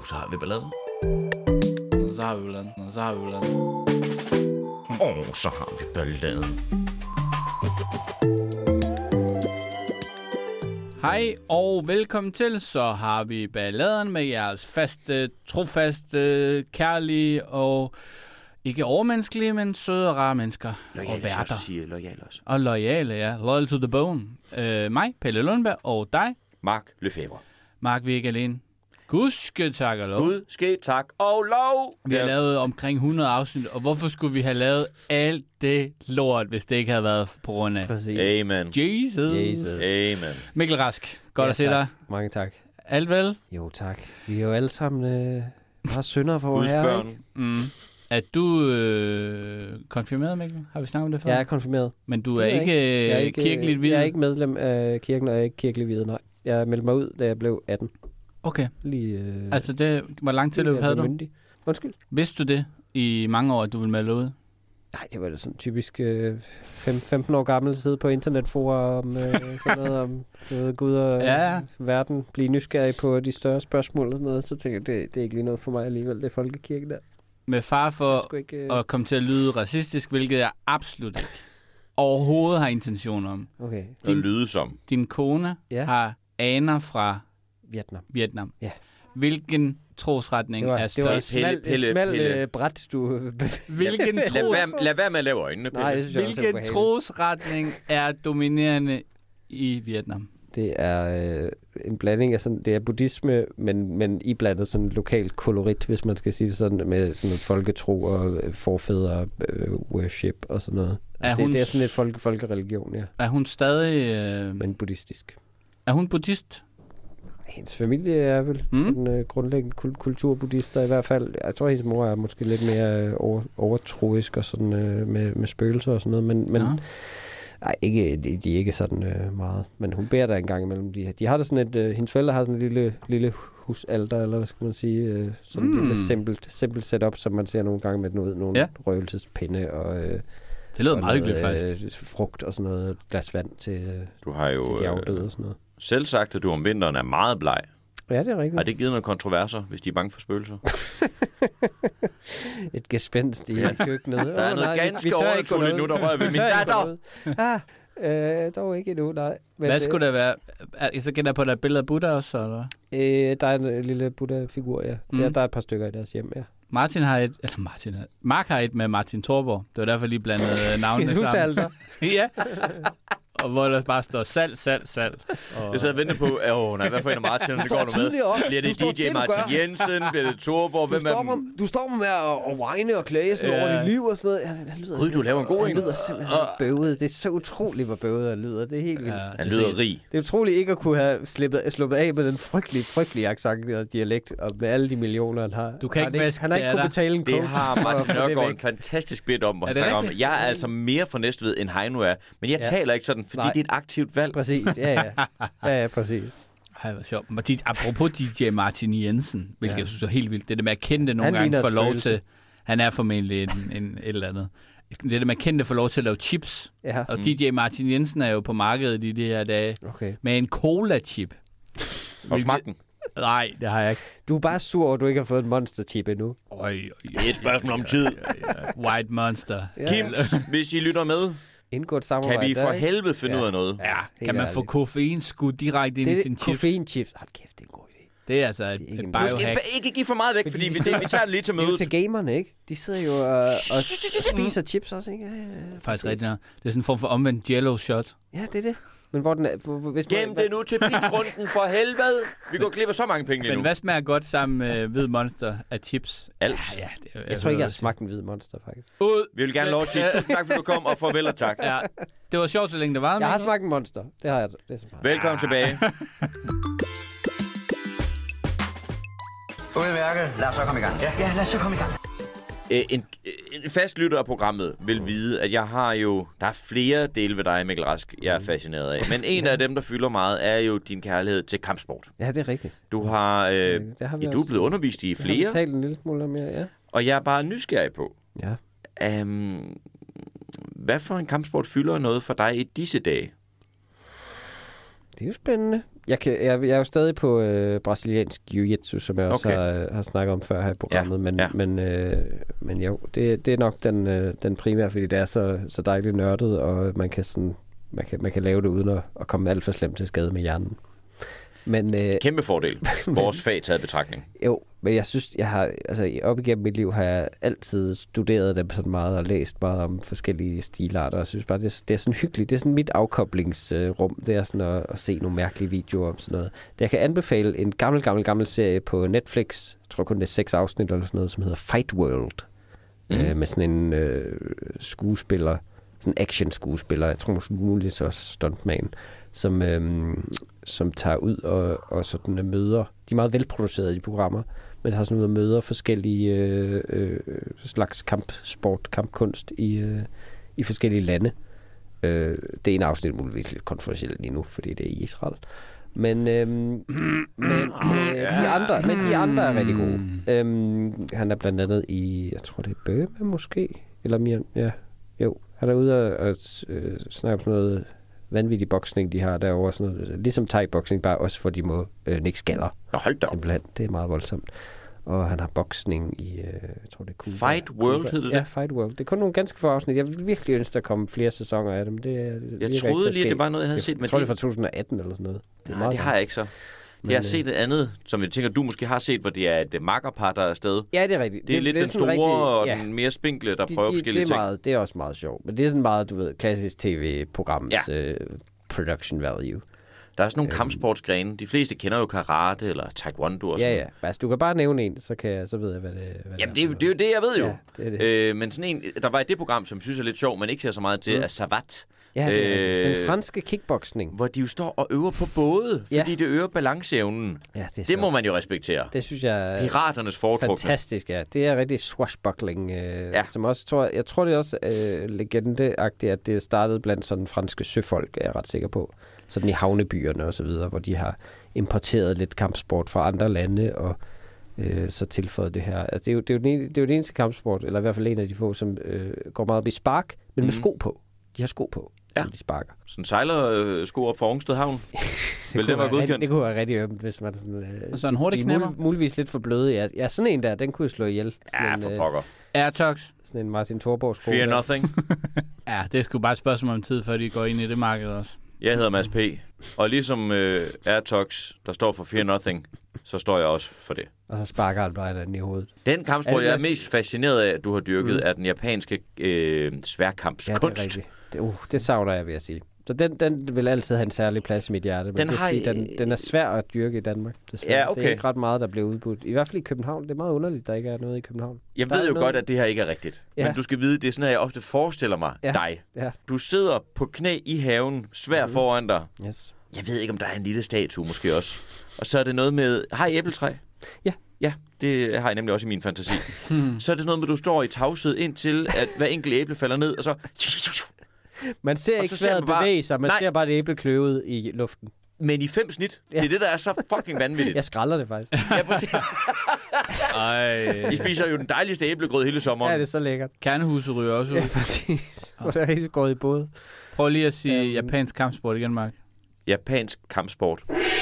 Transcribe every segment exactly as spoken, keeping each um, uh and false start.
så har vi balladen. Så har vi balladen. Så har vi balladen. Og så har vi balladen. Hej og velkommen til. Så har vi balladen med jeres faste, trofaste, kærlige og ikke overmenneskelige, men søde og rare mennesker. Loyale, og værter. så siger loyale også. Og loyale, ja. Loyal to the bone. Øh, mig, Pelle Lundberg, og dig, Mark Lefebvre. Mark, vi er ikke alene. Gudske tak og lov. Gud, ske tak og lov. Vi har ja. lavet omkring hundrede afsnit, og hvorfor skulle vi have lavet alt det lort, hvis det ikke havde været på grund af Præcis. Amen. Jesus. Jesus. Amen. Mikkel Rask, godt Ja, at se tak. dig. Mange tak. Alt vel? Jo, tak. Vi er jo alle sammen øh, bare syndere for Guds her, børn. ikke? Mm. Er du øh, konfirmeret, Mikkel? Har vi snakket om det før? Jeg er konfirmeret. Men du er Det ikke, jeg er øh, ikke kirkeligt videt? Jeg er ikke medlem af kirken, og jeg er ikke kirkelig videt, nej. Jeg meldte mig ud, da jeg blev atten. Okay. Lige, øh, Altså, det, hvor lang tid lige, havde du? Myndig. Undskyld. Vidste du det i mange år, at du ville melde ud? Nej, det var da sådan typisk øh, femten år gammel, sidde på internetforer om øh, sådan noget om du ved, Gud og Ja. ja. verden, blive nysgerrig på de større spørgsmål og sådan noget. Så tænker jeg, det, det er ikke lige noget for mig alligevel, det er folkekirken der. Med far for Sgu ikke, øh... at komme til at lyde racistisk, hvilket jeg absolut ikke overhovedet har intention om. Okay, Det lyder som. Din kone Ja. har aner fra Vietnam. Vietnam. Ja. Hvilken trosretning Det var, er det var et størst? smalt Pelle, smal, Pelle. øh, bræt, du... Hvilken, Lad tros... være, lad være med at lave øjnene, Pelle. Nej, det synes jeg også er Hvilken ubehageligt. trosretning er dominerende i Vietnam? Det er øh, en blanding af sådan, det er buddhisme, men, men iblandet sådan lokal kolorit, hvis man skal sige det sådan, med sådan et folketro og øh, forfædre øh, worship og sådan noget. Er det, hun det er s- sådan et folke, folkereligion, ja, Er hun stadig... Øh... men buddhistisk. Er hun buddhist? Hendes familie er vel Mm. mm. sådan, øh, grundlæggende kul- kulturbuddhister i hvert fald. Jeg tror, hendes mor er måske lidt mere øh, over, overtroisk og sådan øh, med, med spøgelser og sådan noget, men, men Ja. nej, ikke, de, de er ikke sådan øh, meget. Men hun beder der en gang imellem. De, de har der sådan et, øh, hendes forældre har sådan et lille, lille husalter, eller hvad skal man sige, øh, sådan Mm. et lille simpelt, simpelt setup, som man ser nogle gange med noget, nogle Ja. ja. røgelsespinde og, øh, Det lyder og meget hyggeligt, faktisk. øh, frugt og sådan noget, et glas vand til, øh, Du har jo til de afdøde øh, og sådan noget. selv sagt, at du om vinteren er meget bleg. Ja, det er rigtigt. Har det givet nogle kontroverser, hvis de er bange for spøgelser? Et gespenst i Ja. køkkenet. Der er noget ganske overnaturligt nu, der rører ved min datter. Ah, øh, dog ikke endnu, nej. Men, Hvad skulle der være? Er- Så gætter jeg på, at der er et billede af Buddha også, eller hvad? øh, der er en øh, lille Buddha-figur, ja. Mm. Der, der er et par stykker i deres hjem, ja. Martin har et... Eller Martin har... Mark har et med Martin Thorborg. Det var derfor jeg lige blandet øh, navnene Et sammen. husalter. Ja. Og hvor der bare står salg, salg, salg. Og... Jeg sad og ventede på, åh oh, nej, hvad for en af Martin, det går du med? op. Bliver det Du står D J det, du Martin gør. Jensen? Bliver det Thorborg? Du Hvem er står, dem? med, du står med at, at whine og klage sådan Ja. over dit liv og sådan noget. Ja, han lyder, Gud, du laver en god han en. lyder simpelthen bøvet. Det er så utroligt, hvor bøvet han lyder. Det er helt vildt. Ja, Ja. Han det er lyder sikkert- rig. Det er utroligt ikke at kunne have slippet, sluppet af med den frygtelige, frygtelige accent og dialekt, og med alle de millioner, han har. Du kan han ikke har vaske Han har ikke det af kunnet dig. betale en coach. Det har for at Martin få det Nørgaard en væk. fantastisk bit om, hvor Er han det snakker om. rigtigt? Jeg er altså mere fra Næstved, end Heino er. Men jeg Ja. taler ikke sådan, fordi Nej. det er et aktivt valg. Præcis, ja, ja. Ja, ja, præcis. Ej, hvor sjovt. Men de- Apropos D J Martin Jensen, hvilket Ja. jeg synes er helt vildt. Det er det med at kendte nogle Han gange ligner får et lov spøgelse. til... Han er formentlig en, en, et eller andet. Det er det med at kendte får lov til at lave chips. Ja, Og Mm. D J Martin Jensen er jo på markedet i de her dage okay. med en cola-chip. Og smag den. Nej, det har jeg ikke. Du er bare sur over, at du ikke har fået en monster-chip endnu. Øj, øj, Det er et spørgsmål om tid. White Monster. Ja. Kim, hvis I lytter med, Indgået samarbejde. kan vi for der, ikke? helvede finde Ja. ud af noget? Ja, Helt kan man få ærligt. koffein skudt direkte ind Det i er sin det, chips? koffeinchips. Hold kæft, det er en god idé. Det er altså et, Det er ikke et en- Du skal biohack. ikke give for meget væk, fordi, Fordi vi, de det, vi tager det lige til Det er jo mødet. til gamerne, ikke? De sidder jo og, og spiser chips også, ikke? Ja, ja, ja, Faktisk præcis. rigtigt. Ja. Det er sådan en form for omvendt jello shot. Ja, det er det. Men hvor den er... Hvor, hvor- hvis Gem det nu til pitchrunden for helvede. Vi går glip af så mange penge lige Men nu. hvad smager godt sammen med hvid monster af chips? Alt. Ja, ja, det, Jeg tror ikke, jeg har smagt en hvid monster, faktisk. Ud. Vi vil gerne lov at sige tusind tak, fordi du kom, og farvel og tak. Ja, det var sjovt, så længe det var. Jeg har Mikkel. smagt en monster. Det har jeg. Det er så meget. Velkommen tilbage. Udmærket. Lad os så komme i gang. Ja, ja lad os så komme i gang. Æ, en, en fast lytter af programmet vil vide, at jeg har jo... Der er flere dele ved dig, Mikkel Rask, jeg er fascineret af. Men en af dem, der fylder meget, er jo din kærlighed til kampsport. Ja, det er rigtigt. Du har... Øh, Det har vi ja, du er også. blevet undervist i Det har flere, vi talt en lille smule om mere, ja. og jeg er bare nysgerrig på, Ja. um, hvad for en kampsport fylder noget for dig i disse dage? Det er jo spændende. Jeg, kan, jeg, jeg er jo stadig på øh, brasiliansk jiu-jitsu, som jeg også Okay. har, har snakket om før her i programmet. Ja, Men, ja. men, øh, men jo, det, det er nok den, øh, den primære, fordi det er så, så dejligt nørdet, og man kan, sådan, man kan, man kan lave det uden at, at komme alt for slemt til skade med hjernen. Men, øh, Kæmpe fordel. Vores fag taget i betragtning. Jo, men jeg synes, jeg har, altså op igennem mit liv har jeg altid studeret dem sådan meget og læst meget om forskellige stilarter, og jeg synes bare, det er, det er sådan hyggeligt. Det er sådan mit afkoblingsrum, det er sådan at, at se nogle mærkelige videoer om sådan noget. Jeg kan anbefale en gammel, gammel, gammel serie på Netflix, jeg tror kun det er seks afsnit eller sådan noget, som hedder Fight World, mm. øh, med sådan en øh, skuespiller, sådan en action-skuespiller, jeg tror måske muligvis også stuntman, som, øhm, som tager ud og, og sådan møder, de er meget velproducerede i programmer, men har sådan ud og møder forskellige øh, øh, slags kampsport, kampkunst i, øh, i forskellige lande. Øh, det ene afsnit er muligvis lidt kontroversielt lige nu, fordi det er i Israel. Men, øhm, men øh, de andre, men de andre er rigtig gode. Øhm, han er blandt andet i, jeg tror det er Burma måske, eller mere, ja, jo. Han er ude og, og øh, snakke om sådan noget vanvittig boksning, de har derovre. Sådan noget, ligesom thai-boksning, bare også for de må øh, nikke skaller. Nå, hold da op. Simpelthen. Det er meget voldsomt. Og han har boksning i, øh, jeg tror det er Cuba. Fight World Cuba. hed det? Ja, Fight World. Det er kun nogle ganske få afsnit. Jeg vil virkelig ønske, der kom flere sæsoner af dem. Det, det Jeg troede lige, at det var noget, jeg havde jeg, set. Jeg Men tror, det det er fra to tusind og atten eller sådan noget. Det, er Nej, det har jeg ikke så. Men, jeg har set et andet, som jeg tænker, du måske har set, hvor det er et makkerpar, der er afsted. Ja, det er rigtigt. Det er det, lidt det er den store rigtig, og ja. den mere spinkle, der de, prøver de, forskellige det er ting. meget, det er også meget sjovt. Men det er sådan meget, du ved, klassisk tv-programs Ja. øh, production value. Der er sådan nogle Øhm. kampsportsgrene. De fleste kender jo karate eller taekwondo og sådan Ja, ja. Altså, du kan bare nævne en, så, kan jeg, så ved jeg, hvad det, hvad Jamen, det er. det er, det er jo det, jeg ved jo. Ja, det er det. Øh, men sådan en, der var i det program, som jeg synes er lidt sjov, men ikke ser så meget til, Mm. er Savat. Ja, det er Øh, rigtigt. Den franske kickboxing. Hvor de jo står og øver på både, Ja. fordi det øger balanceevnen. Ja, det, er Det så, må man jo respektere. det synes jeg er Piraternes foretrukne. fantastisk, ja. Det er rigtig swashbuckling, øh, Ja. ja. som også tror, jeg tror det er også øh, legendeagtigt, at det startede blandt sådan franske søfolk, er jeg ret sikker på. Sådan i havnebyerne og så videre, hvor de har importeret lidt kampsport fra andre lande og øh, så tilføjet det her. Altså, det, er jo, det, er jo den, ene- det er jo den eneste kampsport, eller i hvert fald en af de få, som øh, går meget op i spark, men mm. med Mhm. sko på. De har sko på, Ja. når de sparker. Sådan sejlersko op for Rungsted Havn. Det Vil kunne det være være godkendt? rigtig- Det kunne være rigtig ømt, hvis man sådan... Øh, Og så en hurtig de er knæpper. mul- muligvis lidt for bløde. Ja, ja, sådan en der, den kunne jeg slå ihjel. Sådan Ja, en, for øh, pokker. Airtox. sådan en Martin Thorborg sko. Fear nothing. Ja, det er sgu bare et spørgsmål om tid, før de går ind i det marked også. Jeg hedder Mads P. Og ligesom øh, Airtox, der står for Fear nothing, så står jeg også for det. Og så sparker han bare den i hovedet. Den kampsport, Er det jeg er Mads- mest fascineret af, at du har dyrket, Mm. er den japanske øh, sværkampskunst. Ja, det er rigtigt. Det, uh, det savner jeg, vil jeg sige. Så den, den vil altid have en særlig plads i mit hjerte. Men Den det er, har fordi, I- den, den er svær at dyrke i Danmark. Desværre. Ja, okay. Det er ikke ret meget, der bliver udbudt. I hvert fald i København. Det er meget underligt, der ikke er noget i København. Jeg Der ved er jo noget- godt, at det her ikke er rigtigt. Ja. Men du skal vide, det er sådan, at jeg ofte forestiller mig Ja. dig. Ja. Du sidder på knæ i haven, svær foran dig. Yes. Jeg ved ikke, om der er en lille statue måske også. Og så er det noget med... Har I æbletræ? Ja. Ja, det har jeg nemlig også i min fantasi. Så er det sådan noget med, at du står i tavshed indtil, at hver enkelt æble falder ned, og så... Man ser Og ikke så ser sværet man bare- bevæge sig. Man Nej. ser bare det æble kløvet i luften. Men i fem snit. Ja. Det er det, der er så fucking vanvittigt. Jeg skralder det faktisk. Ja, præcis. Ej. I spiser jo den dejligste æblegrød hele sommeren. Ja, det er så lækkert. Kernehuset ryger også ud. Ja, præcis. Hvor der er rigtig gået i både. Prøv lige at sige Øhm. japansk kampsport igen, Mark. Japansk kampsport.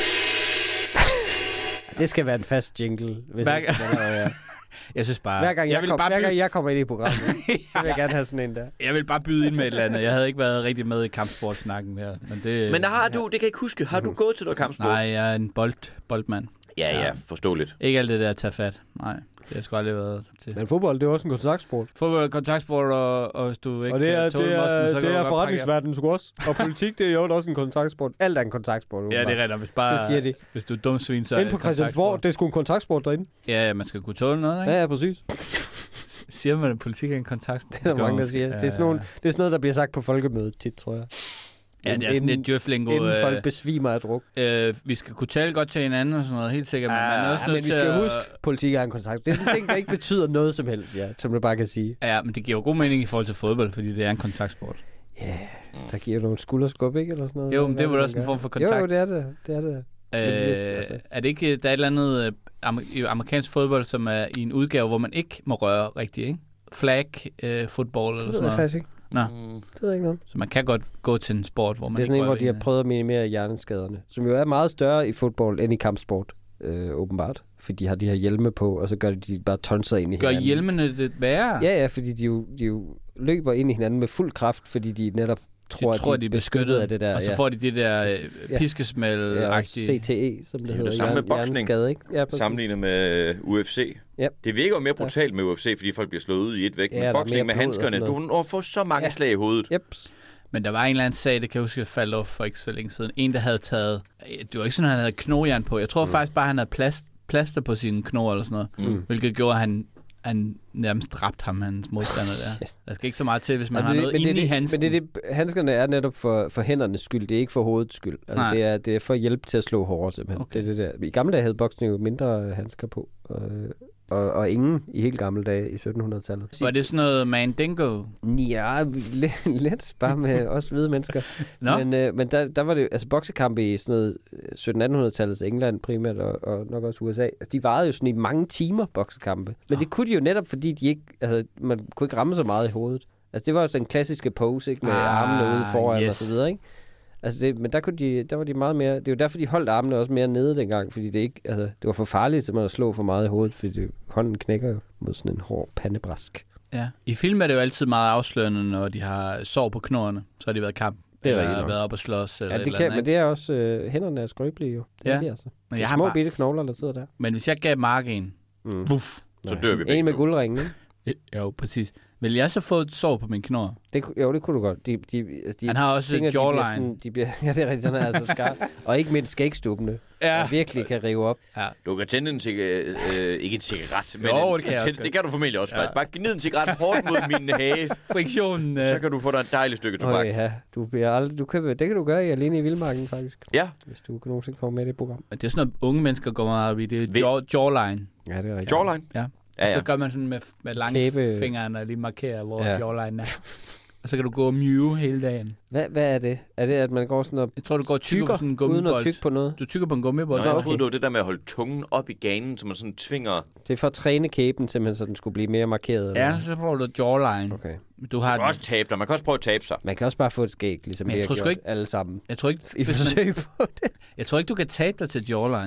Det skal være en fast jingle. Hvis Hver- ikke, det er, ja. Jeg synes bare... Hver gang jeg, vil kom, bare hver byde, gang jeg kommer ind i programmet, så vil jeg gerne have sådan en der. jeg vil bare byde ind med et eller andet. Jeg havde ikke været rigtig med i kampsportsnakken her. Men, det, Men har du, det kan jeg ikke huske, har du gået til noget kampsport? Nej, jeg er en bold, boldmand. Ja, ja, forståeligt. Ikke alt det der at tage fat. Nej, det har jeg sgu aldrig været til. Men fodbold, det er også en kontaktsport. Fodbold, kontaktsport, og, og hvis du ikke Og det er, kan tåle det mosten, er, så kan det du er godt forretningsverdenen sgu også. Og politik, det er jo også en kontaktsport. Alt er en kontaktsport. pakke- Ja, det er rigtigt. Hvis, bare, Det siger de. hvis du er dum svin, så er Inde på det Christiansborg, kontaktsport. det er sgu en kontaktsport derinde. Ja, ja, man skal kunne tåle noget, ikke? Ja, ja, præcis. Siger man, at politik er en kontaktsport? Det er der mange, der siger. Det er, sådan nogle, det er sådan noget, der bliver sagt på folkemødet tit, tror jeg. Ja, det er sådan lidt djøflingo. Inden Øh, folk besvimer af druk. øh, vi skal kunne tale godt til hinanden og sådan noget, helt sikkert. Men man er også Ja, nødt men vi til skal at- huske, at politik er en kontakt. Det er sådan en ting, der ikke betyder noget som helst, ja, som du bare kan sige. Ja, men det giver jo god mening i forhold til fodbold, fordi det er en kontaktsport. Ja, yeah, der giver jo nogle skulderskub, ikke? Eller sådan noget. Jo, men det er vel Hvad også en man form for gør. kontakt. Jo, det er det. Det er det. Øh, Men det- altså- er det ikke, der er et eller andet øh, amer- i amerikansk fodbold, som er i en udgave, hvor man ikke må røre rigtigt, ikke? Flag øh, football eller Det ved sådan jeg noget. faktisk ikke. Nå. Det ved jeg ikke noget. Så man kan godt gå til en sport, hvor man Det er sådan en, ikke hvor rører de har ved prøvet at minimere hjerneskaderne, som jo er meget større i fodbold end i kampsport, øh, åbenbart. Fordi de har de her hjelme på, og så gør de, de bare tonser ind i Gør hinanden. hjelmene det værre? Ja, ja, fordi de jo, de jo løber ind i hinanden med fuld kraft, fordi de netop tror, de tror, at de de er beskyttet af det der. Og så ja. får de det der øh, Ja. piskesmæld-agtige... Ja, C T E, som det, Det er hedder. det samme med hjern- boksning. hjerneskade, ikke? Ja, præcis. Sammenlignet med U F C. Ja. Det virker jo mere brutalt med U F C, fordi folk bliver slået ud i et væk. Ja, Men der er boksning mere med blod og handskerne, sådan du når få så mange Ja. slag i hovedet. Yep. Men der var en eller anden sag, det kan jeg huske, jeg faldt over for ikke så længe siden. En, der havde taget... Det var ikke sådan, at han havde knogjern på. Jeg tror mm. faktisk bare, at han havde plast, plaster på sine knor eller sådan noget. Mm. Hvilket gjorde, at han, han nærmest dræbte ham, hans modstander der. Der skal ikke så meget til, hvis man Men har det- noget men det er inde i det- handsken. Men det, er det, handskerne er netop for, for hændernes skyld. Det er ikke for hovedets skyld. Altså, Nej. det, er, det er for at hjælpe til at slå hårdere, simpelthen. Okay. Det er det der. I gamle dage havde boksning jo mindre handsker på. Og, og, og ingen i helt gamle dage i sytten hundrede-tallet. Var det sådan noget mandingo? Ja, lidt, lidt bare med os hvide mennesker. Nå? Men, øh, men der, der var det altså boksekampe i sådan noget sytten atten-hundrede-tallets England primært, og, og nok også U S A. De varede jo sådan i mange timer, boksekampe. Men Oh. det kunne de jo netop, fordi de ikke, altså, man kunne ikke ramme så meget i hovedet. Altså det var jo den klassiske pose, ikke, med Ah, armene ude foran yes. og så videre, ikke? Altså det, men der, kunne de, der var de meget mere... Det er jo derfor, de holdt armene også mere nede dengang, fordi det ikke... Altså, det var for farligt simpelthen at slå for meget i hovedet, fordi det, hånden knækker jo mod sådan en hård pandebrask. Ja. I film er det jo altid meget afslørende, når de har sår på knurrene. Så har de været i kamp. Det er eller rigtigt nok. været op og slås. Eller Ja, et det eller kan, andet, men ikke? det er også... Øh, hænderne er skrøbelige jo. Det Ja. er de altså. Men Det jeg er har små bare... bitte knogler, der sidder der. Men hvis jeg gav Mark en... Mm. Uff. Så dør vi begge En med to. guldringen, ikke? Jo, præcis. Vil jeg så få et sår på min knor? Det, ku- jo, det kunne du godt. De, de, de, Han har også fingre, et de bliver jawline. sådan- De bliver, ja, det er rigtigt. Den er altså skarp. Og ikke mindst skægstubbene, der virkelig kan rive op. Ja. Du kan tænde en cigaret, øh, ikke en cigaret, men Jo, en, det kan jeg tænde, også det kan du formentlig også. Ja. Ja. Bare gnid en cigaret hårdt mod min hage, Friktionen... så Øh... kan du få dig et dejligt stykke tobak. Okay, ja. Du bliver aldrig, du kan, det kan du gøre i alene i Vildmarken, faktisk. Ja, Hvis du kan nogensinde komme med i det program. Det er sådan noget, unge mennesker går meget op i. Det er Ved- jaw, jawline. Ja, det er rigtigt. jawline. Ja. Ja, Og så ja. gør man sådan med, med lange Kæbe- fingre og lige markere, hvor Ja. ja. jawline er. Og så kan du gå og mew hele dagen. Hvad, hvad er det? Er det, at man går sådan og Jeg tror, du går og tykker på tykker, sådan en uden at gummibold. tykke på noget? Du tykker på en gummibold. Nå, jeg okay. troede, det var det der med at holde tungen op i ganen, så man sådan tvinger... Det er for at træne kæben, simpelthen, så den skulle blive mere markeret. eller Ja, hvad? så får du jawline. Okay. Du Du har kan også tabe dig. Man kan også prøve at tabe sig. Man kan også bare få et skæg, ligesom Men vi jeg har tror sgu gjort ikke- alle sammen. Jeg tror ikke, I hvis man, forsøg på det. jeg tror ikke, du kan tabe dig til jawline.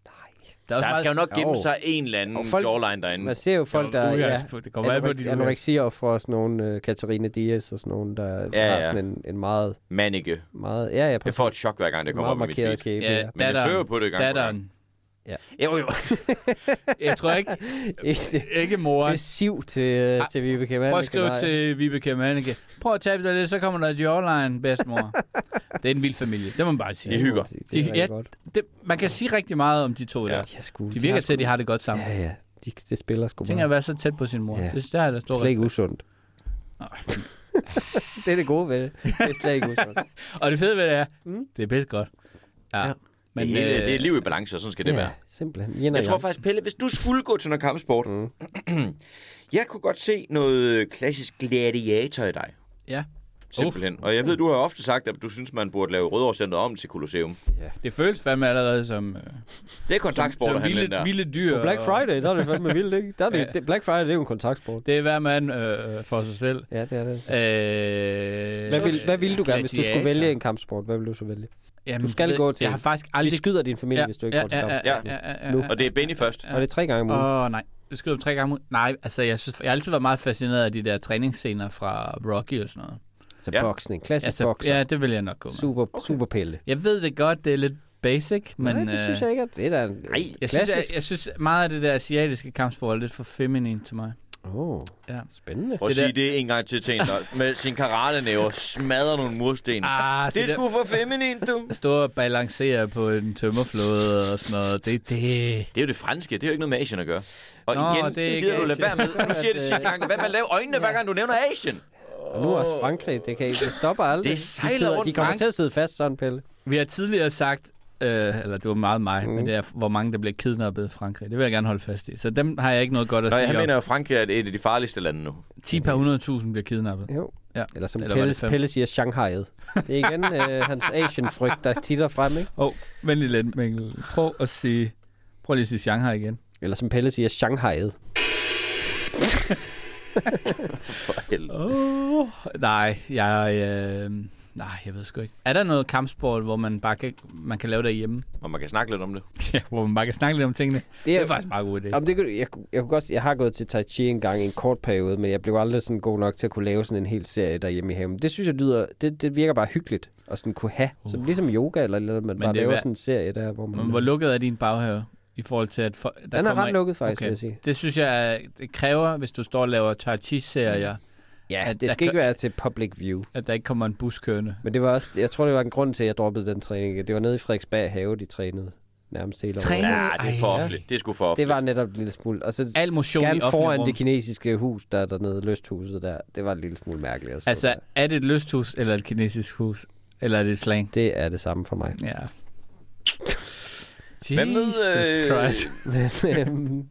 Der er også Der skal jo meget... nok gemme Jo. sig en eller anden Og folk- jawline derinde. Man ser jo folk, der Ja, ja, det kommer an på dit anorex- anoreksier for sådan nogle uh, Katarina Diaz og sådan nogle, der Ja, har ja. sådan en, en meget, Manike. meget, ja, ja, Jeg præcis, får et chok hver gang, det kommer meget op i mit markeret feed. kæbe. Ja, Ja. Men jeg søger jo på det gang på gang. datteren. Ja. Jo, jo. Jeg tror ikke, det, ikke mor. det er siv til, til Vibeke Mannicke. Prøv at skrive nej. til Vibeke Mannicke. Prøv at tabe dig lidt, så kommer der et jawline, bedsmor. Det er en vild familie, det må man bare sige. De hygger. Det er De- rigtig ja, godt. Det, man kan sige rigtig meget om de to Ja. der. De, har sgu, De virker har til, at de sgu- har det godt sammen. Ja, ja. De, det spiller sgu Tænk at meget. være så tæt på sin mor. Ja. Det, det er der stor Slet ikke respekt. usundt. Det er det gode ved det. Det er slet ikke usundt. Og det fede ved det er, Mm. det er bedst godt. Ja. Ja. Men, det, hele, øh, det er liv i balance, og sådan skal det ja, være. simpelthen. Yin og Jeg tror yang. faktisk, Pelle, hvis du skulle gå til noget kampsport, Mm. jeg kunne godt se noget klassisk gladiator i dig. Ja. Simpelthen. Og jeg ved, du har ofte sagt, at du synes, man burde lave Rødovre-centret om til Colosseum. Det føles fandme allerede som, øh, Det er kontaktsport, som at handle den vilde, der. vilde dyr. På Black og- Friday, der er det fandme vildt, ikke? Der er det, Ja. det, Black Friday, det er jo en kontaktsport. Det er hver mand øh, for sig selv. Ja, det er det. Øh, Hvad vil, hvad ville du gerne, hvis du skulle gladiator. vælge en kampsport? Hvad vil du så vælge? Jamen, Du skal det- gå til- Jeg har faktisk Vi aldrig... skyder din familie, hvis du ikke går til kampsport. Ja. ja, ja, ja, Nu. ja, Og det er Benny først. ja. Og det er tre gange om ugen. Åh, oh, nej. Det skyder tre gange ud. Nej, altså, jeg, synes, jeg har altid været meget fascineret af de der træningsscener fra Rocky og sådan noget. Så Ja. boksning. Klassisk Altså, bokser. ja, det vil jeg nok gå med. Super, super pille. Jeg ved det godt, det er lidt basic, men... Nej, det synes jeg ikke, at det er da en Nej, Jeg synes, jeg, klassisk. jeg synes meget af det der asiatiske kampsport er lidt for feminin til mig. Åh, oh, Ja. spændende. Prøv at Det sige det en gang til til en, der med sin karatenæver smadrer nogle mursten. Ah, Det det, er der, sgu for feminin, du. at stå og balancere på en tømmerflåde og sådan noget, det, det... Det er jo det franske. Det er jo ikke noget med Asien at gøre. Og Nå, igen, det er det ikke gider du lade Asien. være med. Nu siger jeg det sidste gang. Hvad med at lave øjnene, hver gang du nævner Asien? Og nu også Frankrig, det kan ikke, det stopper aldrig. Det sejler de, sidder, rundt, de kommer Frank. til at sidde fast sådan, Pelle. Vi har tidligere sagt, øh, eller det var meget mig, mm. men det er, hvor mange der bliver kidnappet i Frankrig. Det vil jeg gerne holde fast i. Så dem har jeg ikke noget godt at Nå, sige jeg om. mener jo, Frankrig er et af de farligste lande nu. ti per hundrede tusind bliver kidnappet. Jo. Ja. Eller som Eller var Pelle, det fem? Pelle siger, Shanghai'et. Det er igen øh, hans Asian-frygt, der titter frem, ikke? Åh, oh, venlig lidt, Mikkel. Prøv at sige... Prøv lige at sige Shanghai igen. Eller som Pelle siger, Shanghai'et. For helvede. Oh, nej, jeg... Øh, nej, jeg ved sgu ikke. Er der noget kampsport, hvor man bare kan, man kan lave derhjemme? Og man kan snakke lidt om det. Ja, hvor man bare kan snakke lidt om tingene. Det er, det er faktisk bare en god idé. Jamen, det, jeg, jeg, jeg, kunne godt, jeg har gået til Tai Chi en gang i en kort periode, men jeg blev aldrig sådan god nok til at kunne lave sådan en hel serie derhjemme i haven. Det synes jeg lyder, det, det virker bare hyggeligt at sådan kunne have. Uh. Så ligesom yoga eller eller man bare laver sådan en serie der, hvor man... Men hvor lukket er din baghave i forhold til at... For, der Den er ret ikke... lukket faktisk, okay. vil jeg sige. Det synes jeg, er, det kræver, hvis du står og laver Tai Chi-serier. Ja, at det skal der, ikke være til public view. At der ikke kommer en bus kørende. Men det var også, jeg tror, det var en grund til, at jeg droppede den træning. Det var nede i Frederiksberg have, de trænede nærmest hele året. Ja, det er for offentligt. Det er sgu for offentligt. Det var netop en lille smule. Og så al motion gerne i offentlig foran rum. det kinesiske hus, der er dernede, lysthuset der. Det var en lille smule mærkeligt. At altså, der. er det et lysthus eller et kinesisk hus? Eller er det et slang? Det er det samme for mig. Ja. Hvad med... Jesus Christ. Men, øhm,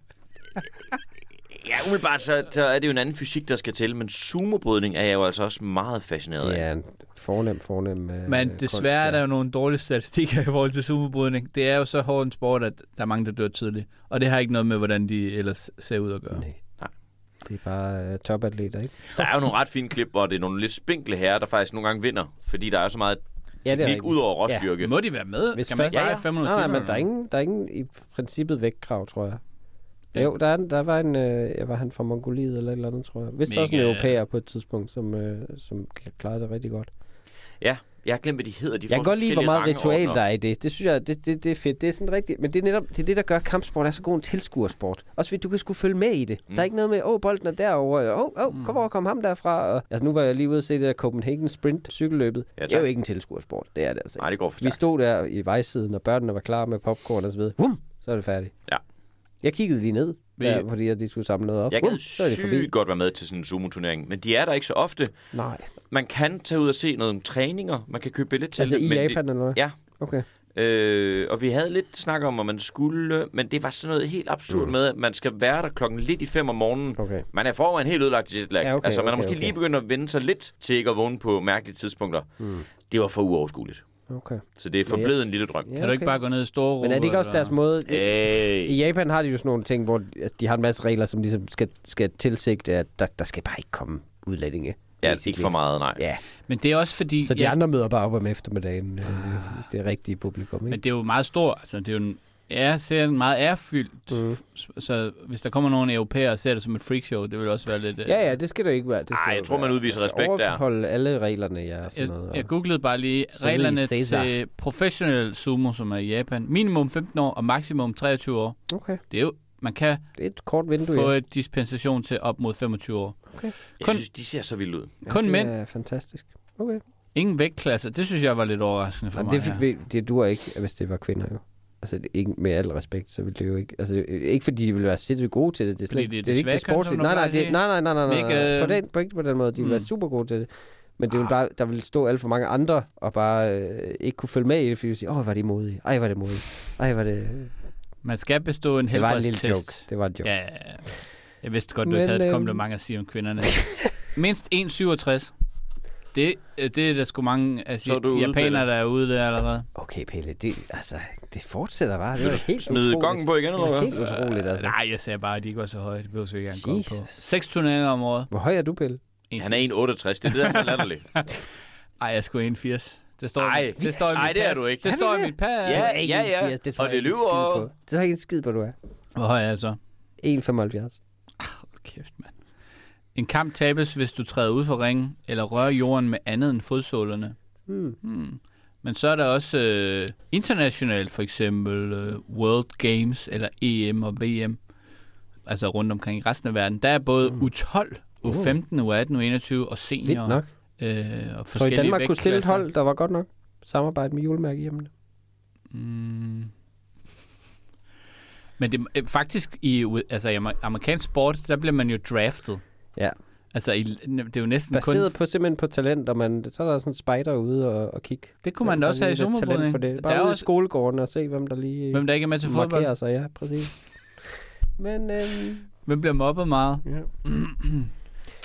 ja, umiddelbart så, så er det jo en anden fysik, der skal til, men sumobrydning er jeg jo altså også meget fascineret af. ja, en fornem, fornem øh, Men desværre er der jo nogle dårlige statistikker i forhold til sumobrydning. Det er jo så hårdt en sport, at der er mange, der dør tidligt. Og det har ikke noget med, hvordan de ellers ser ud at gøre. Nej. Nej. Det er bare uh, topatleter, ikke? Der er jo nogle ret fine klip, hvor det er nogle lidt spinkle herrer, der faktisk nogle gange vinder, fordi der er så meget ja, teknik ud over råstyrke. Ja. Må de være med? Hvis Skal man ikke først, veje ja, ja. fem hundrede nej, kilo? nej, men der er ingen, der er ingen i princippet vægtkrav, tror jeg. Ja. Jo, der, er, der var en, øh, jeg var han fra Mongoliet eller et eller andet, tror jeg. Vist Mega... også en europæer på et tidspunkt, som, øh, som klarede det rigtig godt. Ja, jeg har glemt, hvad de hedder. De jeg kan godt lide, hvor meget ritual der er i det. Det synes jeg, det, det, det er fedt. Det er sådan rigtigt. Men det er netop det, er det der gør kampsport er så god en tilskuersport. Også fordi du kan sgu følge med i det. Mm. Der er ikke noget med, åh, oh, bolden er derovre. Åh, oh, oh, kom over, kom ham derfra. Og, altså, nu var jeg lige ude at se det der Copenhagen Sprint cykelløbet. Ja, det er jo ikke en tilskuersport. Det er det altså. Nej, det går for Vi stod der i vejsiden, og børnene var klar med popcorn og så videre. Vum, så er det færdigt. Ja. Jeg kiggede lige ned, der, fordi de skulle samle noget op. Jeg kan Vum, så er det forbi. sygt godt være med til sådan en sumo-turnering, men de er der ikke så ofte. Nej. Man kan tage ud og se nogle træninger. Man kan købe billet til altså det. i men Japan det, eller hvad? Ja. Okay. Øh, og vi havde lidt snak om, at man skulle, men det var sådan noget helt absurd mm. med, at man skal være der klokken lidt i fem om morgenen. Okay. Man er foran helt ødelagt jetlag. Ja, okay, altså man okay, har måske okay. lige begyndt at vende sig lidt til ikke at vågne på mærkelige tidspunkter. Mm. Det var for uoverskueligt. Okay. Så det er forblevet en lille drøm. Ja, kan du ikke bare gå ned i store rum? Men er det ikke også deres måde? Hey. I Japan har de jo sådan nogle ting, hvor de har en masse regler, som ligesom skal, skal tilsigte, at der, der skal bare ikke komme udlændinge. Ja, ikke for meget, nej. Ja. Men det er også fordi... Så de ja, andre møder bare op om eftermiddagen. Det er rigtige publikum, ikke? Men det er jo meget stort. Altså, det er jo en ære, ser den meget ærefyldt. Mm. Så hvis der kommer nogle europæere og ser det som et freakshow, det vil også være lidt... Ja, ja, det skal det ikke være. Nej, jeg tror, man udviser respekt der. Overholde alle reglerne, ja. Sådan jeg, noget, jeg googlede bare lige reglerne til professionel sumo, som er i Japan. Minimum femten år og maksimum treogtyve år. Okay. Det er jo... Man kan det er et kort vindue, få ja. et dispensation til op mod femogtyve år. Okay. Jeg kun, synes, de ser så vildt ud. Ja, kun det mænd. Det er fantastisk. Okay. Ingen vægtklasser. Det synes jeg var lidt overraskende for Jamen, mig. Det, Ja. det, det duer ikke, hvis det var kvinder jo. Altså, det, ikke, med al respekt, så ville det jo ikke... Altså, ikke fordi de ville være sindssygt gode til det. Det er, slet, det er det er ikke det sportslige. Nej, nej, det, nej, nej, nej, nej, nej, nej. På, den, på, ikke på den måde. De ville mm. være super gode til det. Men det ville bare, der ville stå alt for mange andre, og bare øh, ikke kunne følge med i det, fordi de siger, åh, var det modige. Ej, var det modige. Ej, var det... Man skal bestå en helbredstest. Det var en lille joke. Det var en joke. Ja, jeg vidste godt, du Men, ikke havde øh... komplimenter at sige om kvinderne. Mindst en komma syvogtres. Det, det er der sgu mange af japanere, der er ude der allerede. Okay, Pelle, det, altså, det fortsætter bare. Det er helt smide gongen på igen, eller hvad? Helt utroligt, altså. Nej, jeg sagde bare, at de ikke var så høje. Det behøver vi ikke engang komme på. Seks turneringer om året. Hvor høj er du, Pelle? Han er en komma otteogtres. Det er det, der er så latterligt. Ej, jeg er sgu en komma firs. Det står Ej, i, det står i ej, mit det pas. er du ikke. Det står i mit pas. Ja, ja, ja. Det tror og jeg det lyver. Det tror jeg ikke en skid på, du er. Hvor høj er jeg så? en komma femoghalvfjerds. Ah, kæft, mand. En kamp tabes, hvis du træder ud for ringen, eller rører jorden med andet end fodsålerne. Hmm. Hmm. Men så er der også øh, internationalt, for eksempel øh, World Games, eller E M og V M, altså rundt omkring i resten af verden. Der er både hmm. U tolv, U femten, U atten, U enogtyve og senior. Vildt nok. Øh, og så i Danmark kunne stille et hold, der var godt nok samarbejde med julemærke hjemme? Mm. Men det, faktisk i altså i amerikansk sport, der bliver man jo draftet. Ja. Altså, i, det er jo næsten baseret kun... på simpelthen på talent, og man, så er der sådan en spider ude og, og kigge. Det kunne man da også have i sommerbrydning. Bare der er ude også... i skolegården og se, hvem der lige hvem der ikke er med til fodbold. Sig, ja, præcis. Men, øhm... hvem bliver mobbet meget? Ja.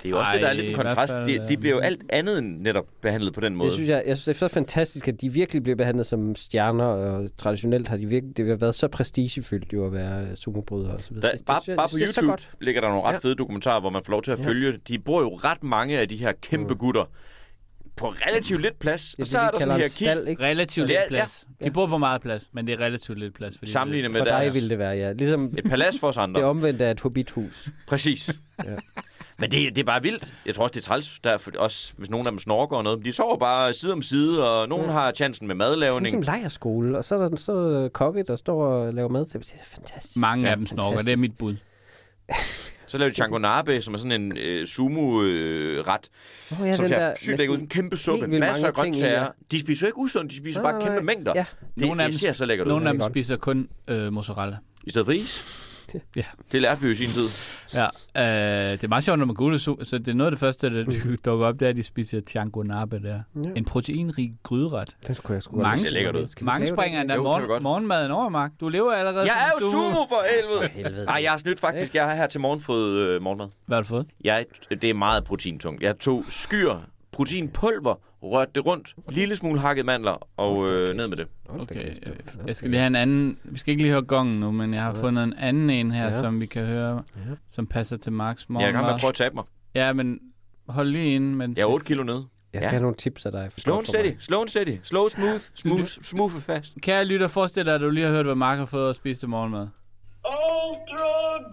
Det er jo også Ej, det, der er lidt en i kontrast. hvert fald, De, de bliver jo alt andet end netop behandlet på den måde. Det synes jeg, jeg synes, det er så fantastisk, at de virkelig bliver behandlet som stjerner, og traditionelt har de virkelig, det har været så prestigefyldt jo at være sumobrydere og så videre. Der, bare, det, bare på det, YouTube ligger der nogle ret Ja. fede dokumentarer, hvor man får lov til at Ja. følge. De bor jo ret mange af de her kæmpe gutter på relativt lidt plads. Det er Og så det, er de der sådan kalder en en hierarki. stald, ikke? Relativt Ja, lidt plads. ja. De bor på meget plads, men det er relativt lidt plads. Fordi Sammenlignet med For dig deres... ville det være, ja. Ligesom Et palads for os andre. det omvendte af et hobbithus. Præcis. Ja. Men det, det er bare vildt. Jeg tror også, det er træls, der, for, også hvis nogen af dem snorker og noget. De sover bare side om side, og nogen Ja. har chancen med Sådan madlavning. som lejrskole, og så er der så er der kokke, der står og laver mad til. Det er fantastisk. mange Ja, af dem snorker. Det er fantastisk. mit bud. Så laver de changonabe, som er sådan en øh, sumo-ret, Åh, oh, ja, som den ser der sygt med lækker ud. sådan En kæmpe suppe, helt vildt masser af mange ting i, grøntsager. ja. De spiser jo ikke usundt, de spiser Nej, bare kæmpe nej. mængder. Ja. Det, Nogle af det dem- ser så lækkert ud. Nogle af dem godt. spiser kun øh, mozzarella. I stedet for is. Ja. Det lærte vi jo i sin tid. Ja, øh, det er meget sjovt, når man googler su- så det er noget af det første, der dukker op, det er, at de spiser tiangonabe der. Ja. En proteinrig gryderet. Den skulle jeg sgu Mange- godt Det ser lækkert ud. Skal vi Mange lave springer det? endda Jo, kan vi morgen, godt. morgenmaden over, Mark. Du lever allerede Jeg er som jo sumo for helvede. Helvede. Ej, jeg har snydt faktisk. Jeg har her til morgen fået øh, morgenmad. Hvad har du fået? Jeg, det er meget proteintungt. Jeg tog skyr, proteinpulver, rørte det rundt, lille smule hakket mandler og øh, ned med det. Okay, øh, jeg skal lige have en anden... Vi skal ikke lige høre gongen nu, men jeg har fundet en anden en her, Ja. som vi kan høre, Ja. som passer til Marks Jeg er i gang med morgenmad. at prøve at tabe mig. Ja, men hold lige inde, mens... Jeg er otte kilo nede. Jeg skal Ja. have nogle tips af dig. Slow and steady, slow and steady, slow, smooth, smooth, smooth og fast. Kære lytter, forestil dig, at du lige har hørt, hvad Mark har fået at spise til morgenmad. Ultra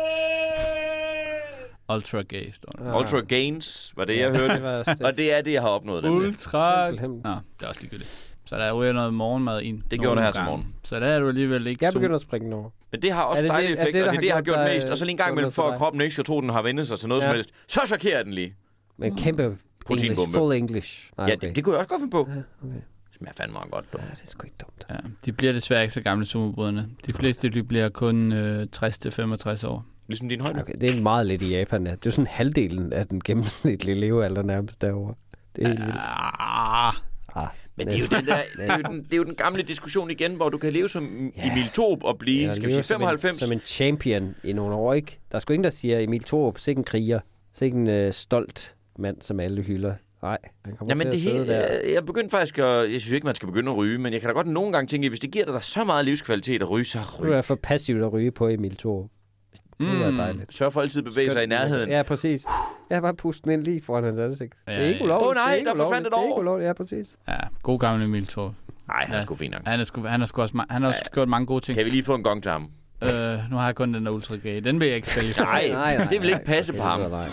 gay! Ultra gay, står der. Ah. Ultra gains var det, jeg Det hørte. var også det. Og det er det, jeg har opnået. nemlig. Ultra... Simpelthen. Nå, det er også ligegyldigt. Så der ryger noget morgenmad ind. Det gjorde nogle det her til gange. morgen. Så der er du alligevel ikke Jeg så... begynder at springe den over. Men det har også Er det dejlig det- er effekt, det, og der det er har det, jeg har gjort gjort dig- mest. Og så lige en gang gjort imellem, noget for for at dig? kroppen ikke skal tro, den har vendt sig til noget som Ja. helst, så chokerer den lige. Men kæmpe English, Proteinbombe. full English. Nej, Ja, okay. det, det kunne jeg også godt finde på. Ja, okay. Smager fandme meget godt, dog. Ja, det er sgu ikke dumt. Ja, de bliver desværre ikke så gamle sumobrødrene. De fleste de bliver kun øh, tres til femogtres år. Ligesom din højde. Okay, det er meget lidt i Japan. Ja. Det er jo sådan halvdelen af den gennemsnitlige levealder nærmest derovre. Det er helt vildt. Ah, Ah, Men det er, jo den der, det, er jo den, det er jo den gamle diskussion igen, hvor du kan leve som Ja. Emil Thorup og blive, eller skal vi lever sige, femoghalvfems. Som en, som en champion i nogle år, ikke? Der er sgu ingen, der siger, Emil Thorup, sikke en kriger. Sikke en øh, stolt mand, som alle hylder. Nej, han kommer Jamen til det at sidde hele, der. jeg, jeg begyndte faktisk at, jeg synes ikke, man skal begynde at ryge, men jeg kan da godt nogle gange tænke, hvis det giver dig så meget livskvalitet at ryge, så Nu ryg. er jeg for passivt at ryge på Emil Thorup. Det er mm. dejligt. Sørg for altid at bevæge sig i nærheden. Ja, præcis. Jeg har bare pustet den ind lige foran hans ansigt. Ja, Det er ikke ja. ulovligt. Åh, nej, det er ikke der ulovligt. forsvandt et Det er ikke år. ulovligt, ja, præcis. Ja, god gammel Emil Thorup. Nej, han er sgu fint nok. Han er sgu, han er sgu også, ma- han har også gjort mange gode ting. Kan vi lige få en gong til ham? Øh, nu har jeg kun den der ultra gay. Den vil jeg ikke sælge. Nej, det vil ikke passe på ham. Nej.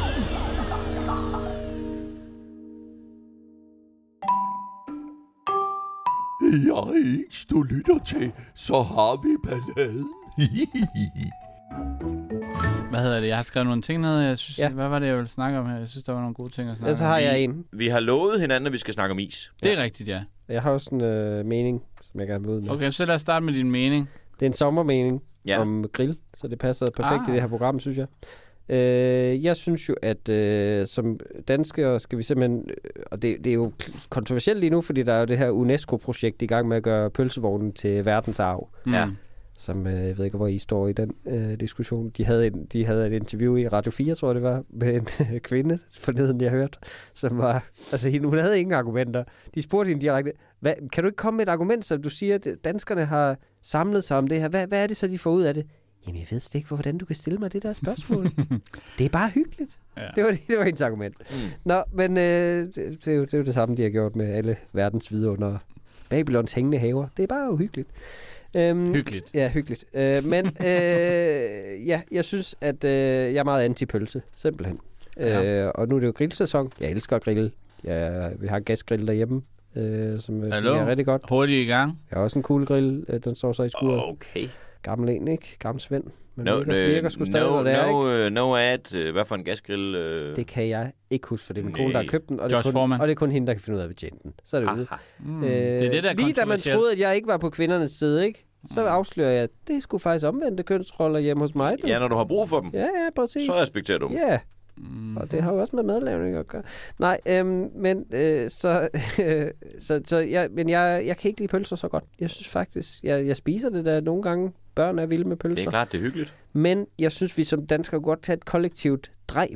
Jeg ikke du lytter til, så har vi balladen. Hvad hedder det? Jeg har skrevet nogle ting ned. Jeg synes, Ja. ja. Hvad var det, jeg ville snakke om her? Jeg synes, der var nogle gode ting at snakke Ellers så om. har jeg en. Vi har lovet hinanden, at vi skal snakke om is. Det er rigtigt, ja. Jeg har også en øh, mening, som jeg gerne vil ud med. Okay, så lad os starte med din mening. Det er en sommermening Ja. om grill, så det passer perfekt Ah. i det her program, synes jeg. Øh, jeg synes jo, at øh, som danskere skal vi simpelthen... øh, Og det, det er jo kontroversielt lige nu, fordi der er jo det her UNESCO-projekt i gang med at gøre pølsevognen til verdensarv. Ja. Mm. Som øh, jeg ved ikke, hvor I står i den øh, diskussion. De havde, en, de havde et interview i Radio fire, tror jeg det var, med en kvinde forleden, jeg hørte, som var... Altså, hende, hun havde ingen argumenter. De spurgte hende direkte, hvad, kan du ikke komme med et argument, så du siger, at danskerne har samlet sig om det her? Hvad, hvad er det så, de får ud af det? Jamen, jeg ved slet ikke, hvordan du kan stille mig det der spørgsmål. Det er bare hyggeligt. Ja. Det var, det var hendes argument. Mm. Nå, men øh, det, det, er jo, det er jo det samme, de har gjort med alle verdens vidunder. Babylons hængende haver. Det er bare uhyggeligt. Øhm, Hyggeligt. Ja, hyggeligt. Øh, men øh, ja, jeg synes, at øh, jeg er meget anti-pølse, simpelthen. Ja. Øh, og nu er det jo grillsæson. Jeg elsker at grille. Jeg, vi har en gasgrill derhjemme, øh, som, som Hallo? er rigtig godt. Hurtigt i gang. Jeg har også en cool grill. Øh, den står så i skuret. Okay. Gammel en, ikke? Gammel Svend. Men No, virker, virker sgu stadig, no, hvor det er, ikke? no, no ad. øh, Hvad for en gasgrill? Øh... Det kan jeg ikke huske, for det er min Nej. kone, der har købt den. Og det, er Josh kun, Foreman. og det er kun hende, der kan finde ud af at betjene den. Så er det ude. Aha. Mm. Øh, det er det, der er lige da man kontroversielt. troede, at jeg ikke var på kvindernes side, ikke? Så afslører jeg, at det skulle faktisk omvendte kønsroller hjemme hos mig. Du. Ja, når du har brug for dem, ja, ja, præcis. så respekterer du dem. Ja, Mm. og det har jo også med madlavning at gøre. Nej, øhm, men øh, så, så, så jeg, men jeg, jeg kan ikke lide pølser så godt. Jeg synes faktisk, jeg, jeg spiser det der nogle gange. Børn er vilde med pølser. Det er klart, det er hyggeligt. Men jeg synes, vi som danskere godt tage et kollektivt drej væk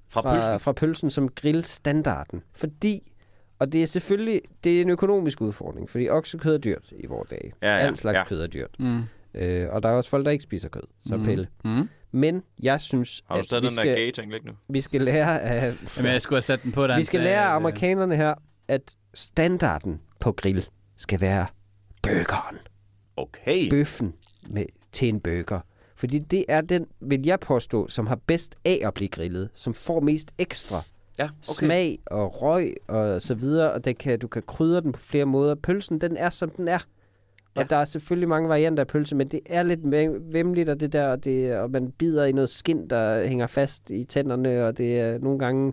Fra pølsen? Fra pølsen som grillstandarden. Fordi, og det er selvfølgelig, det er en økonomisk udfordring, fordi oksekød er dyrt i vores dage. Ja, ja, Alt slags ja. kød er dyrt. Mm. Øh, og der er også folk, der ikke spiser kød, så Mm. Pelle. Mm. Men jeg synes, Har du at stadig vi den der skal, gay-ting liggende nu? vi skal lære af... Jamen, jeg skulle have sat den på, der vi skal lære af amerikanerne her, at standarden på grill skal være burgeren. Okay. Bøffen med, til en burger. Fordi det er den, vil jeg påstå, som har bedst af at blive grillet, som får mest ekstra Ja, okay. smag og røg og så videre, og det kan, du kan krydre den på flere måder. Pølsen, den er, som den er. Og Ja. der er selvfølgelig mange varianter af pølse, men det er lidt vemmeligt, og det der, og, det, og man bider i noget skind, der hænger fast i tænderne, og det er nogle gange...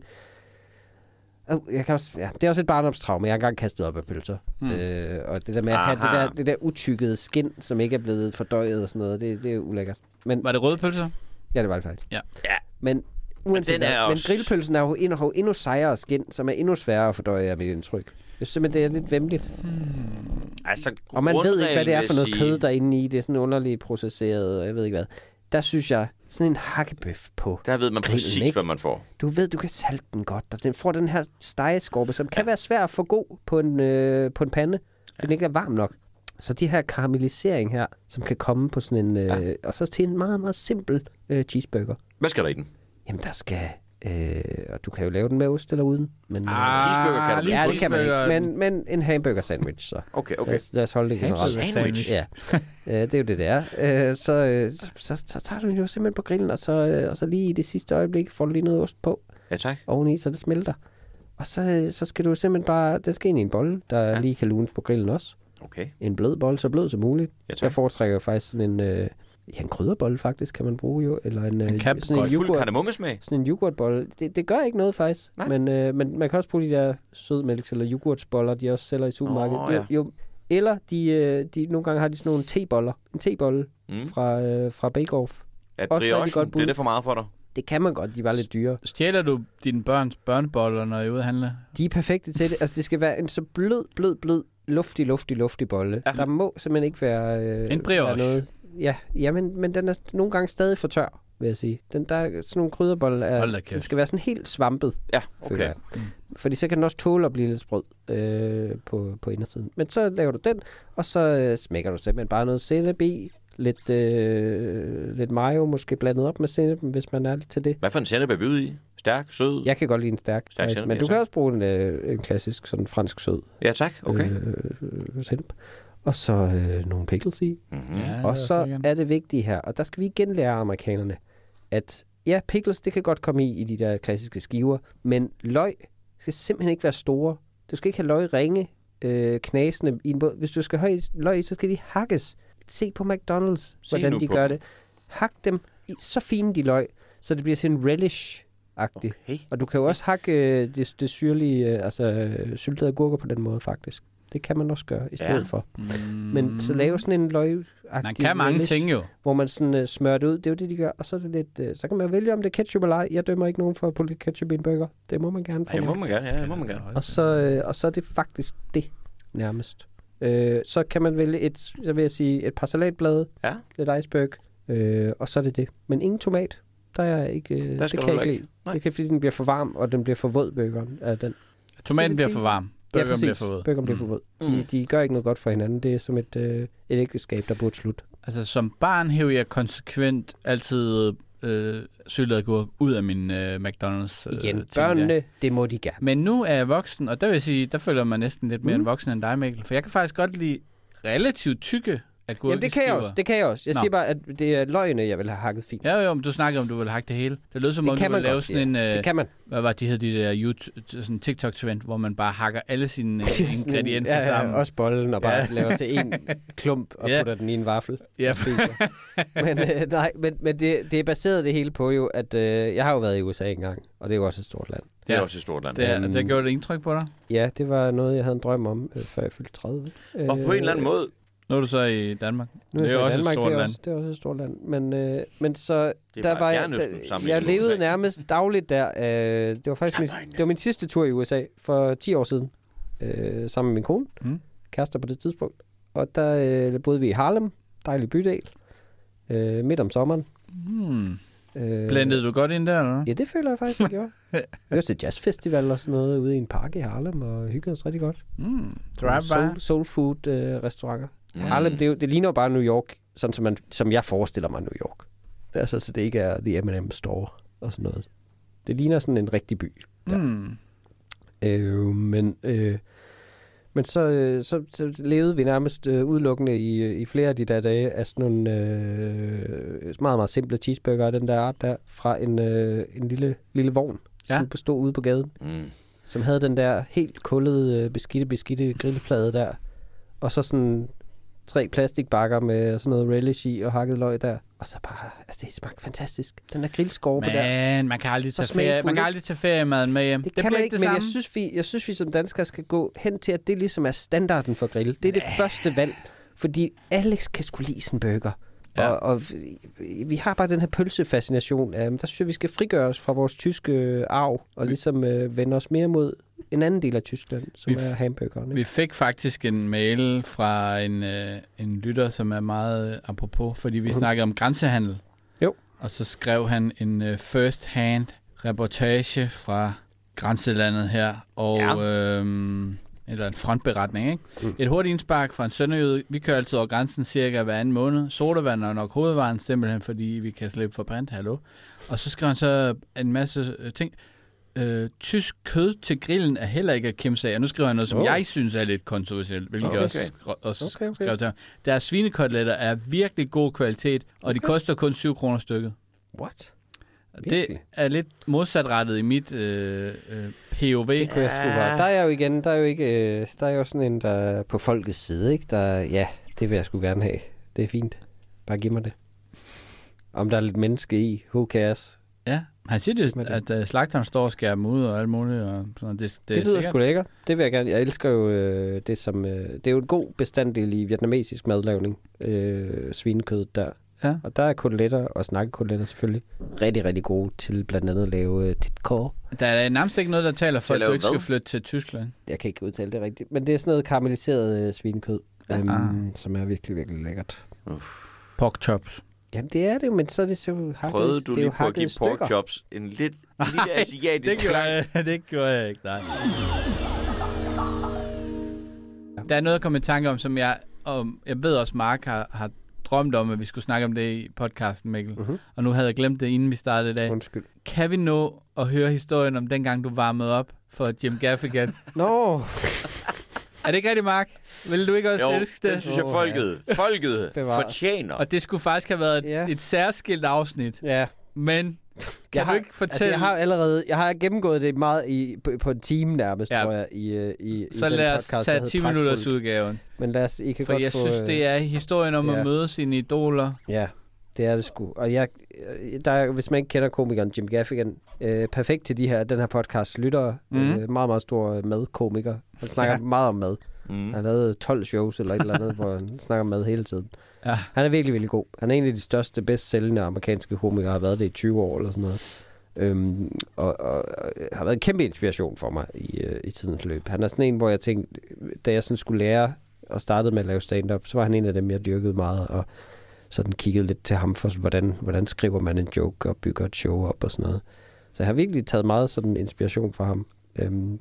Oh, jeg kan også, ja, det er også et barndomstraume. Jeg har engang kastet op af pølser. Hmm. Øh, og det der med at have det Aha. der, det der utykkede skind, som ikke er blevet fordøjet og sådan noget, det, det er ulækkert. Men, Var det røde pølser? ja, det var det faktisk. Ja. Ja. Men uanset den hvad, er men også- grillpølsen er jo endnu, har jo endnu sejere skind, som er endnu sværere at fordøje af mit indtryk. Jeg synes simpelthen, det er lidt vemmeligt. Altså, Og man ved ikke, hvad det er for noget grundreglen vil kød, der er inde i. Det er sådan underligt processeret, og jeg ved ikke hvad. Der synes jeg, sådan en hakkebøf på. Der ved man grillen, præcis, ikke? hvad man får. Du ved, du kan salte den godt, og den får den her stegeskorpe, som kan være svær at få god på en, øh, på en pande, fordi den ikke er varm nok. Så de her karamellisering her, som kan komme på sådan en... Øh, ja. Og så til en meget, meget simpel øh, cheeseburger. Hvad skal der i den? Jamen, der skal... Øh, og du kan jo lave den med ost eller uden. Men, Ah, cheeseburger kan du lige ja, det kan man ikke. cheeseburger. Men, men en hamburger sandwich, så. Okay, okay. Lad, os, lad os holde det generelt. Hamburger sandwich. Ja, øh, det er jo det, det er. Øh, så, øh, så, så, så tager du den jo simpelthen på grillen, og så, øh, og så lige i det sidste øjeblik får du lige noget ost på Ja, tak. oveni, så det smelter. Og så, øh, så skal du simpelthen bare... Det skal ind i en bolle, der ja. lige kan lunes på grillen også. Okay. En blød bolle, så blød som muligt. Ja, tak. Jeg foretrækker jo faktisk sådan en... Øh, ja, en krydderbolle faktisk, kan man bruge jo. Eller en, En øh, kap- sådan en Fuld yoghurt. kardemommesmag. Sådan en yoghurtbolle. Det, det gør ikke noget faktisk. Nej. Men, øh, men man kan også bruge de der sødmælks- eller yoghurtsboller, de også sælger i supermarkedet. Åh, ja. jo, jo, eller de, øh, de, nogle gange har de sådan nogle teboller. En tebolle Mm. fra, øh, fra Bake Off. Ja, Også rigtig briochen, godt bud. det er det for meget for dig. Det kan man godt, de var lidt dyre. Stjæler du dine børns børneboller, når I er ude at handle? De er perfekte til det. Altså, det skal være en så blød, blød, blød, luftig, luftig, luftig bolle. Ja. Ja. Der må simpelthen ikke være, øh, En brioche. være noget. Ja, ja men, men den er nogle gange stadig for tør, vil jeg sige. Den, der er sådan nogle krydderboller, er, Hold da kæft. den skal være sådan helt svampet. Ja, føler okay. jeg. Fordi så kan den også tåle at blive lidt sprød øh, på, på indersiden. Men så laver du den, og så øh, smækker du simpelthen bare noget sennep i. Lidt, øh, lidt mayo måske blandet op med sennepen, hvis man er lidt til det. Hvad for en sennep er vi ude i? Stærk, sød? Jeg kan godt lide en stærk, Stærk faktisk, sennep, men ja, du kan tak. også bruge en, øh, en klassisk sådan fransk sød Ja, tak. Okay. øh, sennep. Og så øh, nogle pickles i. Mm-hmm. Ja, Og så er er det vigtige her, og der skal vi igen lære amerikanerne, at ja, pickles, det kan godt komme i i de der klassiske skiver, men løg skal simpelthen ikke være store. Du skal ikke have løg ringe, øh, knasende i en båd. Hvis du skal have løg i, så skal de hakkes. Se på McDonald's, Se hvordan nu de på gør dem. det. Hak dem i, så fine de løg, så det bliver sådan en relish-agtigt. Okay. Og du kan jo også hakke øh, det, det syrlige, øh, altså øh, syltede agurker på den måde faktisk. Det kan man også gøre i stedet Ja. for. Mm. Men så lave sådan en løg Man kan mange ting jo. hvor man sådan uh, smører det ud. Det er jo det, de gør. Og så er det lidt, uh, så kan man vælge, om det er ketchup eller ej. Jeg dømmer ikke nogen for at putte ketchup i en burger. Det må man gerne få. Ja, det må man gerne. Ja, det må man gerne. Og så, uh, og så er det faktisk det, nærmest. Uh, så kan man vælge et, så vil jeg sige, et par salatblade, Ja. lidt iceberg, uh, og så er det det. Men ingen tomat. Der er ikke, uh, Der det skal kan du jeg ikke ikke. lide. Nej. Det kan, fordi den bliver for varm, og den bliver for våd, burgeren. Af den. Tomaten Så bliver vil for sige- varm. Ja, Burgeren bliver præcis. for våd. Burgeren bliver for våd. De, Mm. de gør ikke noget godt for hinanden. Det er som et, øh, et ægteskab, der burde slutte. Altså, som barn hæver jeg konsekvent altid øh, syltet agurk ud af min øh, McDonald's. Øh, Igen, ting børnene, der. det må de gerne. Men nu er jeg voksen, og der vil jeg sige, der føler man næsten lidt mere Mm. en voksen end dig, Mikkel. For jeg kan faktisk godt lide relativt tykke agurkeskiver. Jamen, det kan jeg også. Det kan jeg også. Jeg Nå. siger bare, at det er løgene, jeg vil have hakket fint. Ja, jo, men du snakkede om, du ville hakke det hele. Det lød som Det om, kan du man ville lave godt, sådan en... Øh, Det kan man. hvad var de hed, de der YouTube, sådan TikTok-trend, hvor man bare hakker alle sine øh, ingredienser ja, ja, sammen. også bollen, og bare Ja. laver til en klump og Ja. putter den i en vaffel. Ja. og spiser. men øh, nej, men, men det, det er baseret det hele på jo, at øh, jeg har jo været i U S A engang, og det er jo også et stort land. Det er Ja. også et stort land. Det, er, Øhm, det gjorde det indtryk på dig. Ja, det var noget, jeg havde en drøm om, øh, før jeg fyldte tredive. Og på en eller anden måde, Nu er du så i Danmark. Nu er det er jeg jo så i også et Danmark, stort det er land. Også, det er også et stort land. Men, øh, men så, Det er der bare var jeg, Fjernøsten der, sammenlignet jeg med levede U S A. nærmest dagligt der. Øh, det var faktisk min, det var min sidste tur i U S A for ti år siden. Øh, sammen med min kone. Mm. Kærester på det tidspunkt. Og der øh, boede vi i Harlem. Dejlig bydel. Øh, midt om sommeren. Hmm. Øh, Blendede du godt ind der, eller hvad? Ja, det føler jeg faktisk, jeg gjorde. Jeg var til jazzfestival og sådan noget ude i en park i Harlem, og hyggede os rigtig godt. Mm. Drive-by. Soul, soul food øh, restauranter. Mm. Harlem, det, er jo, det ligner jo bare New York, sådan som, man, som jeg forestiller mig New York. Altså, så det ikke er The M and M Store og sådan noget. Det ligner sådan en rigtig by. Mm. Øh, men øh, men så, øh, så, så levede vi nærmest øh, udelukkende i, i flere af de der dage af sådan nogle øh, meget, meget simple cheeseburger, den der art der, fra en, øh, en lille, lille vogn, Ja. som bestod ude på gaden, Mm. som havde den der helt kullede, øh, beskidte, beskidte grillplade der, og så sådan tre plastikbakker med sådan noget relish i og hakket løg der. Og så bare, altså det smagte fantastisk. Den der grillskorpe der. Man, man kan aldrig Så tage ferie, smagfuld, man kan ikke? aldrig tage feriemaden med hjem. Det, det kan bliver man ikke, det men samme. jeg synes, vi, jeg synes, vi som danskere skal gå hen til, at det ligesom er standarden for grill. Det er det første valg, fordi Alex kan sgu lide sådan en burger. Ja. Og, og vi har bare den her pølsefascination. Um, der synes jeg, vi skal frigøre os fra vores tyske arv, og ligesom uh, vende os mere mod en anden del af Tyskland, som Vi f- er hamburgeren. Ikke? Vi fik faktisk en mail fra en, øh, en lytter, som er meget øh, apropos, fordi vi Mhm. snakkede om grænsehandel. Jo. Og så skrev han en øh, first-hand reportage fra grænselandet her, og ja. øhm, eller en frontberetning, ikke? Mm. Et hurtigt indspark fra en sønderjyde. Vi kører altid over grænsen cirka hver anden måned. Sodavand er nok hovedvaren, simpelthen fordi vi kan slippe for brændt. Hallo. Og så skrev han så en masse øh, ting. Øh, tysk kød til grillen er heller ikke at kimse af. Og nu skriver han noget, som Oh. jeg synes er lidt kontroversielt, hvilket Okay. jeg også, skre- også Okay, okay. skrev til ham. Deres svinekoteletter er virkelig god kvalitet, og okay. de koster kun syv kroner stykket. What? Det Virkelig? er lidt modsatrettet i mit øh, øh, P O V. Det kunne jeg sgu godt. Der er jeg jo igen, der er jo ikke, øh, der er jo sådan en, der er på folkets side, ikke? Der, ja, det vil jeg sgu gerne have. Det er fint. Bare giv mig det. Om der er lidt menneske i, who cares? Ja, han siger det, Med at uh, slagteren står og skærer dem ud og alt muligt. Og sådan. Det, det, Det, er det lyder sikkert. sgu lækkert. Det vil jeg gerne. Jeg elsker jo øh, det som... Øh, det er jo en god bestanddel i vietnamesisk madlavning. Øh, svinekød der. Ja. Og der er koteletter og snakkekoteletter selvfølgelig rigtig, rigtig gode til blandt andet at lave øh, tit kår. Der er nærmest ikke noget, der taler for, Til at at du lave ikke skal hvad? flytte til Tyskland. Jeg kan ikke udtale det rigtigt, men det er sådan noget karamelliseret øh, svinekød, øhm, Ah. som er virkelig, virkelig lækkert. Pork chops. Jamen det er det jo, men så er det så hakket, Prøvede du det er lige jo på at give hakket pork stykker. chops en lidt, en lille asiatisk Det gjorde, klang? jeg, det gjorde jeg ikke, nej. Der er noget at komme i tanke om, som jeg, om, jeg ved også, Mark har, har drømt om, at vi skulle snakke om det i podcasten, Mikkel. Mhm. Og nu havde jeg glemt det, inden vi startede i dag. Undskyld. Kan vi nå at høre historien om dengang, du varmede op for Jim Gaffigan? Nå, Er det ikke rigtigt, Mark? Vil du ikke også Jo, elske den det? synes jeg, Åh, folket, folket Bevares. fortjener. Og det skulle faktisk have været et, Ja. et særskilt afsnit. ja. Men kan jeg du har, ikke fortælle... Altså, jeg har allerede, jeg har gennemgået det meget i, på, på en time nærmest, Ja. ja. tror jeg, i, øh, i, så i den lad os podcast, der tage hed ti minutters Pragtfuldt. udgaven. Men lad os, I kan For godt jeg få, synes, øh, det er historien om ja. at møde sine idoler. Ja, det er det sgu. Og jeg, der er, hvis man ikke kender komikeren Jim Gaffigan, øh, perfekt til de her, den her podcast lyttere. Mhm. Mm. Øh, meget, meget stor madkomiker. Han snakker Ja. ja. meget om mad. Mm. Han har lavet tolv shows eller et eller andet, hvor han snakker om mad hele tiden. Ja. Han er virkelig, virkelig god. Han er en af de største, bedst sælgende amerikanske komikere, har været det i tyve år eller sådan noget. Øhm, og, og, og har været en kæmpe inspiration for mig i, øh, i tidens løb. Han er sådan en, hvor jeg tænkte, da jeg sådan skulle lære og startede med at lave stand-up, så var han en af dem, jeg dyrkede meget, og sådan kiggede lidt til ham for, hvordan, hvordan skriver man en joke og bygger et show op og sådan noget. Så jeg har virkelig taget meget sådan inspiration fra ham. Øhm,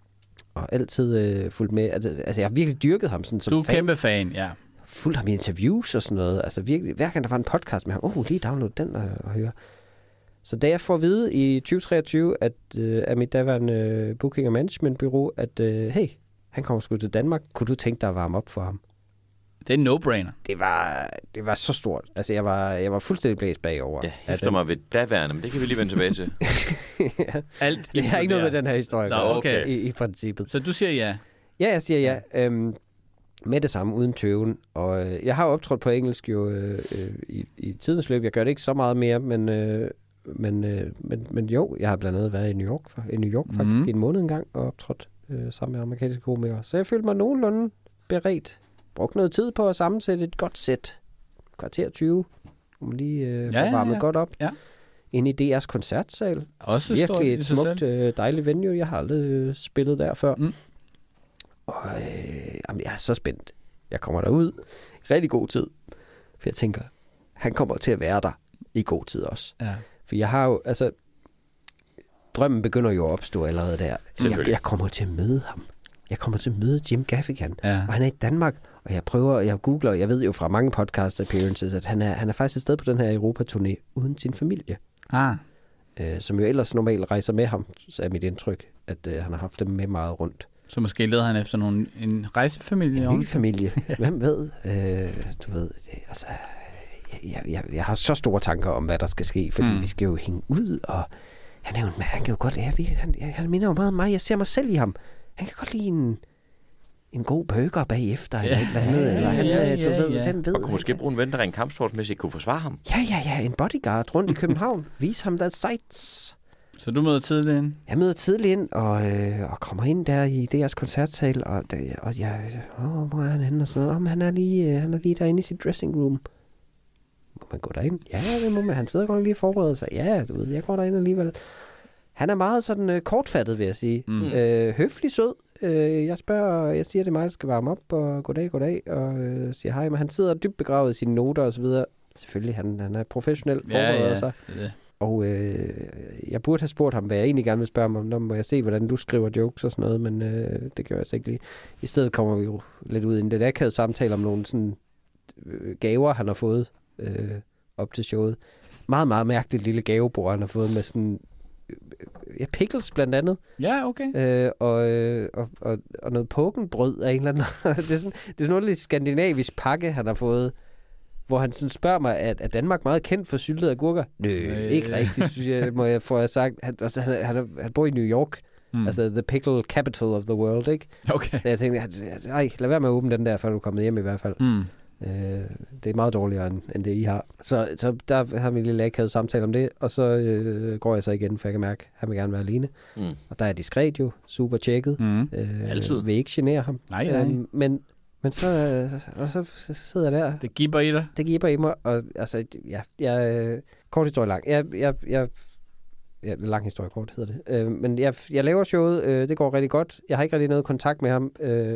og altid øh, fulgt med. Altså, altså, jeg har virkelig dyrket ham sådan som Du er fan. kæmpe fan, ja. Fulgt ham i interviews og sådan noget. Altså virkelig, hver gang der var en podcast med ham, åh, oh, lige download den og, og høre. Så da jeg får at vide i tyve treogtyve, at øh, af mit daværende øh, booking- og managementbureau, at øh, hey, han kommer sgu til Danmark, kunne du tænke dig at varme op for ham? Det er en no-brainer. Det var, det var så stort. Altså, jeg var, jeg var fuldstændig blæst bagover. Jeg hæfter mig ved daværende, men det kan vi lige vende tilbage til. ja. Alt Det har ikke noget med den her historie Nå, at gøre, okay. i, i princippet. Så du siger ja. Ja, jeg siger ja. Øhm, med det samme, uden tøven. Og øh, jeg har jo optrådt på engelsk jo øh, øh, i, i tidens løb. Jeg gør det ikke så meget mere, men, øh, men, øh, men, men jo, jeg har blandt andet været i New York, for, i New York faktisk Mhm. i en måned engang og optrådt øh, sammen med amerikanske komikere. Så jeg følte mig nogenlunde beredt. Brugt noget tid på at sammensætte et godt sæt. Kvarter tyve. Hvor man lige øh, får Ja, ja, varmet ja. godt op. Ja. Inde i D R's koncertsal. Også stort Virkelig i et sig smukt, selv. øh, dejligt venue. Jeg har aldrig øh, spillet der før. Mm. Og øh, jamen, jeg er så spændt. Jeg kommer derud. Rigtig god tid. For jeg tænker, han kommer til at være der i god tid også. Ja. For jeg har jo, altså, drømmen begynder jo at opstå allerede der. Jeg, jeg kommer til at møde ham. Jeg kommer til at møde Jim Gaffigan, Ja. og han er i Danmark, og jeg prøver, jeg googler, jeg ved jo fra mange podcast appearances, at han er, han er faktisk et sted på den her Europa-turné uden sin familie, Ah, øh, som jo ellers normalt rejser med ham, så er mit indtryk, at øh, han har haft dem med meget rundt. så måske leder han efter nogle, en rejsefamilie. En lille familie, hvem ved, øh, du ved, det, altså, jeg, jeg, jeg har så store tanker om, hvad der skal ske, fordi Mm. vi skal jo hænge ud, og han er jo en mand, han kan jo godt, ja, vi, han, han minder jo meget om mig, jeg ser mig selv i ham. Han kan godt lide en, en god burger bagefter, eller Ja. et eller andet, eller han, Ja, øh, du ja, ved, ja. hvem ved. Og kunne måske bruge en ven, der rent kampsportsmæssigt kunne forsvare ham. Ja, ja, ja, en bodyguard rundt i København. Vis ham der sights. Så du møder tidligt ind? Jeg møder tidligt ind, og, øh, og kommer ind der i deres koncertsal, og, der, og jeg, åh, hvor er han henne? Og sådan noget. Om han er lige, øh, han er lige derinde i sit dressing room. Må man gå derind? Ja, det må man. Han sidder godt lige og forbereder sig. Ja, du ved, jeg går derind alligevel. Han er meget sådan øh, kortfattet, vil jeg sige. Mm. Øh, høflig, sød. Øh, jeg spørger, jeg siger, det er mig, der skal varme op, og goddag, goddag, og øh, siger hej. Men han sidder dybt begravet i sine noter og så videre. Selvfølgelig, han, han er professionel, forbereder Ja, ja, sig. det er det. Og øh, jeg burde have spurgt ham, hvad jeg egentlig gerne vil spørge ham om. Nå, må jeg se, hvordan du skriver jokes og sådan noget, men øh, det gør jeg altså ikke lige. I stedet kommer vi jo lidt ud i en lidt akavet samtale om nogle sådan, øh, gaver, han har fået øh, op til showet. Meget, meget mærkeligt lille gavebord, han har fået med sådan øh, ja, pickles blandt andet. Ja, okay. Øh, og, øh, og, og, og noget pokkenbrød af en eller anden. det er sådan, det er sådan noget lidt skandinavisk pakke, han har fået. Hvor han sådan spørger mig, at er Danmark meget kendt for syltede agurker? Nø, Øh. ikke rigtigt, synes jeg, må jeg få jeg sagt. Han, altså, han, han, er- han bor i New York, Mm. mm. altså the pickle capital of the world, ikke? Okay. Så jeg tænkte, altså, ej, lad være med at åbne den der, før du er kommet hjem i hvert fald. Mm. Øh, det er meget dårligere, end, end det I har. Så, så der har vi en lille akavet samtale om det, og så øh, går jeg så igen, for jeg kan mærke, at han vil gerne være alene. Mm. Og der er diskret jo, super tjekket. Mm. Øh, Altid. Vil ikke genere ham. Nej, nej. Øhm, men, men så, øh, og så, så sidder jeg der. Det giver i dig. Det giver i mig, og altså, ja, jeg, øh, kort historie lang. Jeg, jeg, jeg, ja, lang historie kort hedder det. Øh, men jeg, jeg laver showet, øh, det går rigtig godt. Jeg har ikke rigtig noget kontakt med ham, øh,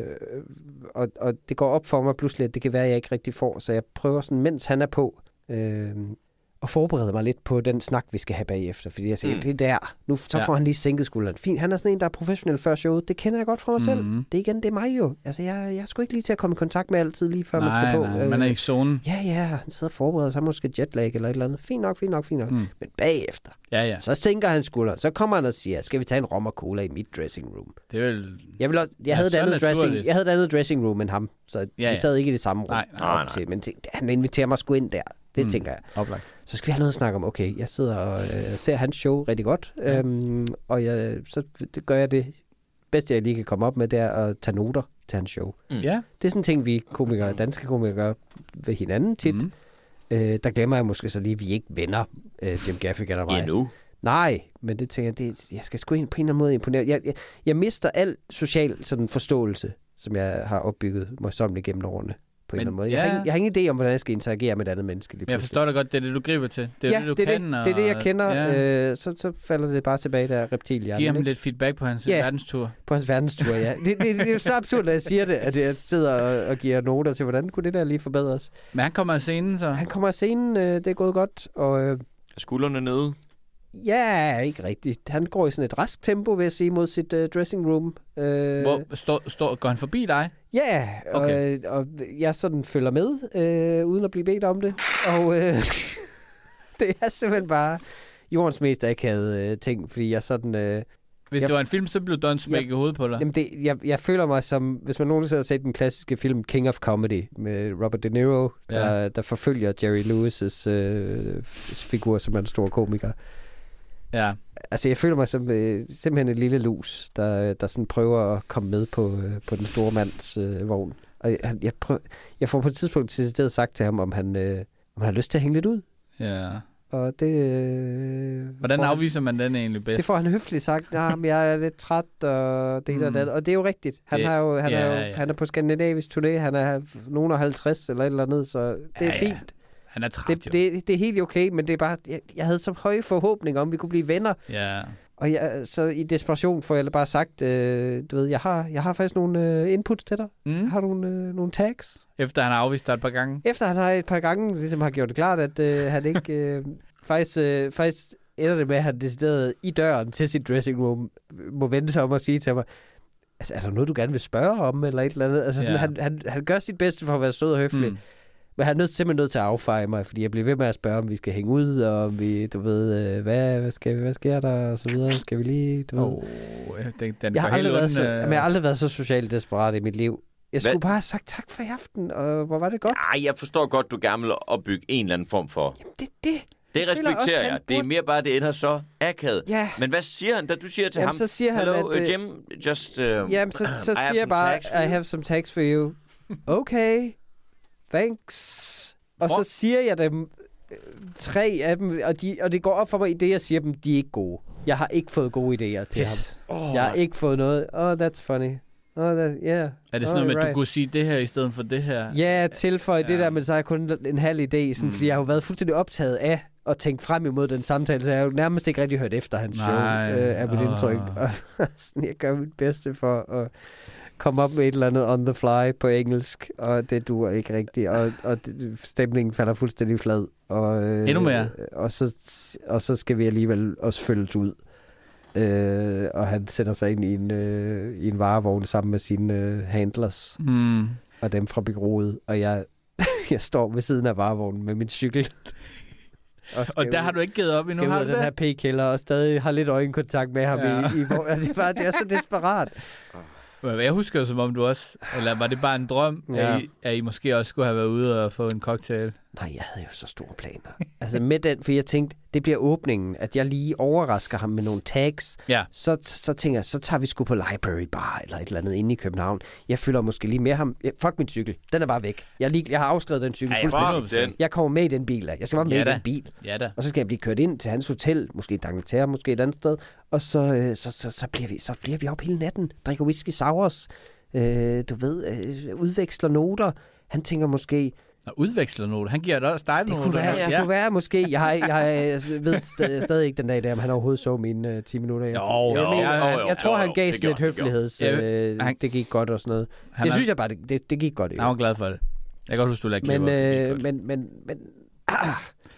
og, og det går op for mig pludselig, at det kan være, at jeg ikke rigtig får. Så jeg prøver sådan, mens han er på, øh, at forberede mig lidt på den snak, vi skal have bagefter. Fordi jeg siger, Mm. det er der. Nu så Ja. får han lige sænket skulderen. Fint, han er sådan en, der er professionel før showet. Det kender jeg godt fra mig selv. Mhm. Det er igen, det er mig jo. Altså, jeg, jeg er sgu ikke lige til at komme i kontakt med altid, lige før man Nej, skal på. nej, man er Øh, i zonen. Ja, ja, han sidder og forbereder sig, måske jetlag eller et eller andet. Fint nok, fint nok, fint nok. Mm. Mm. Men bagefter, Ja, ja. så sænker han skulderen. Så kommer han og siger, skal vi tage en rom og cola i mit dressing room? Det er vel... Jeg, vil også, jeg, Ja, havde, et så andet dressing, naturligt. jeg havde et andet dressing room end ham, så ja, ja. vi sad ikke i det samme rum. Nej, nej, op nej. Til, men det, han inviterer mig sgu ind der. Det Mm. mm. tænker jeg. Oplagt. Så skal vi have noget at snakke om. Okay, jeg sidder og øh, ser hans show rigtig godt, Ja. øhm, og jeg, så det gør jeg det bedste, jeg lige kan komme op med, det er at tage noter til hans show. Mm. Ja. Det er sådan en ting, vi komikere, danske komikere gør ved hinanden tit. Mm. Øh, der glemmer jeg måske så lige, at vi ikke venner øh, Jim Gaffigan og mig. Endnu. Nej, men det tænker jeg, det, jeg skal sgu ind på en eller anden måde imponere. Jeg, jeg, jeg mister al social sådan, forståelse, som jeg har opbygget møjsommeligt gennem årene. På en Men, eller anden måde. ja. Jeg, har ingen, jeg har ingen idé om, hvordan jeg skal interagere med et andet menneske. Lige Men jeg pludselig. forstår da godt, det er det, du griber til. Det er ja, det, du det, er kan. det, det er det, jeg kender. Ja. Øh, så, så falder det bare tilbage der Giv ham reptilhjernen. ikke? lidt feedback på hans Ja. verdenstur. På hans verdenstur, ja. Det, det, det, det er jo så absurd, når jeg siger det, at jeg sidder og, og giver noter til, hvordan kunne det der lige forbedres. Men han kommer af scenen, så. Han kommer af scenen, øh, det er gået godt, og øh, Skuldrene nede. ja, ikke rigtigt. Han går i sådan et rask tempo, vil jeg sige, mod sit øh, dressing room. Øh, Hvor står, står, går han forbi dig? Ja, og, Okay. okay. og jeg sådan følger med, øh, uden at blive bedt om det. Og øh, det er simpelthen bare jordens mest akavede øh, ting, fordi jeg sådan... Øh, Hvis Jeg- det var en film, så blev Don smækket i hovedet på dig. jamen det, jeg, jeg føler mig som... Hvis man nogensinde har set den klassiske film King of Comedy med Robert De Niro, Ja. der, der forfølger Jerry Lewis' øh, figur som er en stor komiker. Ja. Altså, jeg føler mig som øh, simpelthen en lille lus, der, der sådan prøver at komme med på, øh, på den store mands øh, vogn. Og jeg, jeg, prøver, jeg får på et tidspunkt til stedet sagt til ham, om han, øh, om han har lyst til at hænge lidt ud. Ja. Og det... Øh, Hvordan får han- afviser man den egentlig bedst? Det får han høfligt sagt. Nej, men jeg er lidt træt, og det Mm. og det. Og det er jo rigtigt. Han, Det- har jo, han, ja, er jo, ja. han er på skandinavisk turné. Han er nogen af halvtreds eller et eller andet, så det Ja, er ja. fint. Han er træt, Det, jo. det, det er helt okay, men det er bare... Jeg, jeg havde så høje forhåbninger om, vi kunne blive venner. Ja. Og jeg, så i desperation får jeg bare sagt, øh, du ved, jeg har, jeg har faktisk nogle øh, inputs til dig. Mm. Jeg har nogle, øh, nogle tags. Efter han har afvist dig et par gange. Efter han har et par gange ligesom har gjort det klart, at øh, han ikke... Øh, faktisk, øh, faktisk ender det med, at han decideret i døren til sit dressing room må vende sig om og sige til mig, altså, er der noget, du gerne vil spørge om, eller et eller andet? Altså, sådan, Ja. han, han, han gør sit bedste for at være sød og høflig, mm. men han er nødt, simpelthen nødt til at affeje mig, fordi jeg bliver ved med at spørge, om vi skal hænge ud, og om vi, du ved, øh, hvad, hvad, skal vi, hvad sker der, og så videre, skal vi lige, du ved. Oh, den, den Jeg har, aldrig været så, øh... jamen, jeg har aldrig været så socialt desperat i mit liv. Jeg Hvad? skulle bare have sagt tak for i aften, og hvor var det godt. Ej, jeg forstår godt, du gerne vil opbygge en eller anden form for... Jamen, det er det. Det Jeg føler også, respekterer han jeg. Det er burde- mere bare, det ender så akavet. Ja. Men hvad siger han, da du siger til Jamen, ham? så siger han, Hello, at, uh, øh, Jim, just... Uh, Jamen, så, så I have siger jeg some bare, tags for I you." have some tags for you. Okay, thanks. Og Hvor- så siger jeg dem, øh, tre af dem, og, de, og det går op for mig i det, jeg siger dem, de er ikke gode. Jeg har ikke fået gode idéer til Pis. ham. Oh. Jeg har ikke fået noget. Oh, that's funny. Oh, that, yeah. Er det sådan noget med, at Alright. du kunne sige det her i stedet for det her? Ja, tilføj ja. det der, men så har jeg kun en halv idé, sådan, Mm. fordi jeg har jo været fuldstændig optaget af at tænke frem imod den samtale, så jeg har jo nærmest ikke rigtig hørt efter hans show, Nej. øh, er mit Åh. indtryk. Og sådan, jeg gør mit bedste for at komme op med et eller andet on the fly på engelsk, og det duer ikke rigtigt, og, og det, stemningen falder fuldstændig flad. Og, øh, Endnu mere. Og så, og så skal vi alligevel også følges ud. Øh, og han sætter sig ind i en, øh, i en varevogn sammen med sine øh, handlers Mm. og dem fra bureauet, og jeg, jeg står ved siden af varevognen med min cykel. og, Og der har du ikke givet op endnu, skal ud har af du den her det? p-kælder, og stadig har lidt øjenkontakt med ham Ja. ja. i, i hvor, det, er bare, det er så desperat. Jeg husker jo, som om du også... Eller var det bare en drøm, Ja. at, I, at I måske også skulle have været ude og få en cocktail? Nej, jeg havde jo så store planer. Altså med den, for jeg tænkte, det bliver åbningen, at jeg lige overrasker ham med nogle tags. Ja. Så, så tænker jeg, så tager vi sgu på Library Bar eller et eller andet inde i København. Jeg følger måske lige med ham. Ja, fuck min cykel, den er bare væk. Jeg, er lige, jeg har afskrevet den cykel Ej, fuldstændig. fuck den. Jeg kommer med i den bil. Jeg skal bare med Ja i da. den bil. Ja da. Og så skal jeg blive kørt ind til hans hotel, måske i D'Angleterre, måske et andet sted. Og så, øh, så, så, så, bliver vi, så bliver vi op hele natten, drikker whisky sours, øh, du ved, øh, udveksler noter. Han tænker måske, Og udveksler noter. Han giver dig også dig det noter. kunne være, ja. det kunne være måske. Jeg, har, jeg ved st- stadig ikke den dag, der, om han overhovedet så mine øh, ti minutter. Jeg, Jo, jeg, jo, mener, jo, jeg, jo, jeg tror, jo, han jo, gav det sådan lidt gjorde han, det høfligheds. gjorde Øh, han. det gik godt og sådan noget. Han Det er- synes jeg bare, det, det, det gik godt. Han var glad for det. Jeg kan godt huske, du lagde Men, klip op. Det gik øh, godt. men, men, men ah,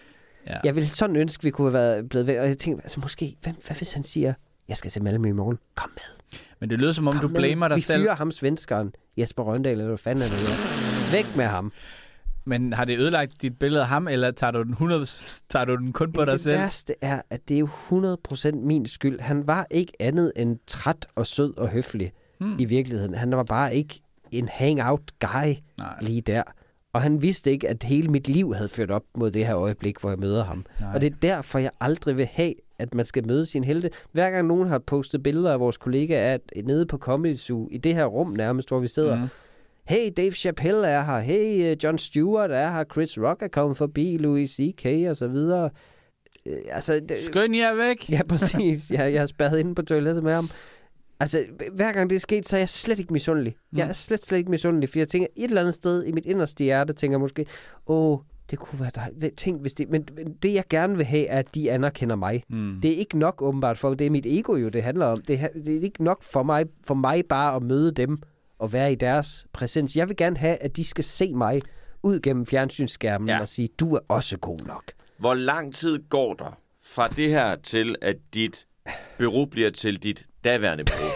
Ja. jeg ville sådan ønske, vi kunne have været blevet ved. Og jeg tænkte, altså måske, hvem, hvad hvis han siger, jeg skal til Malmø i morgen. Kom med. Men det lyder som om, Kom du med. blamer dig vi selv. Vi fyrer ham svenskeren. Jesper Røndal, eller hvad fanden er det? Der? Væk med ham. Men har det ødelagt dit billede af ham, eller tager du den, hundrede, tager du den kun på dig det selv? værste er, at det er jo hundrede procent min skyld. Han var ikke andet end træt og sød og høflig Hmm. i virkeligheden. Han var bare ikke en hangout guy Nej. lige der. Og han vidste ikke, at hele mit liv havde ført op mod det her øjeblik, hvor jeg møder ham. Nej. Og det er derfor, jeg aldrig vil have, at man skal møde sin helte. Hver gang nogen har postet billeder af vores kollegaer at nede på Comedy Zoo, i det her rum nærmest, hvor vi sidder. Mm. Hey, Dave Chappelle er her. Hey, uh, Jon Stewart er her. Chris Rock er kommet forbi. Louis C K og så videre. Uh, altså, det, Skynd jer væk. ja, præcis. Jeg, jeg har spærret inde på toilettet med ham. Altså, hver gang det er sket, så er jeg slet ikke misundelig. Mm. Jeg er slet, slet ikke misundelig, for jeg tænker, et eller andet sted i mit inderste hjerte, tænker jeg måske, åh, det kunne være dig. Tænk, hvis det, men, men det, jeg gerne vil have, er, at de anerkender mig. Mm. Det er ikke nok åbenbart for, det er mit ego jo, det handler om. Det, det er ikke nok for mig, for mig bare at møde dem og være i deres præsens. Jeg vil gerne have, at de skal se mig ud gennem fjernsynsskærmen Ja. og sige, du er også god nok. Hvor lang tid går der fra det her til, at dit bureau bliver til dit daværende bureau?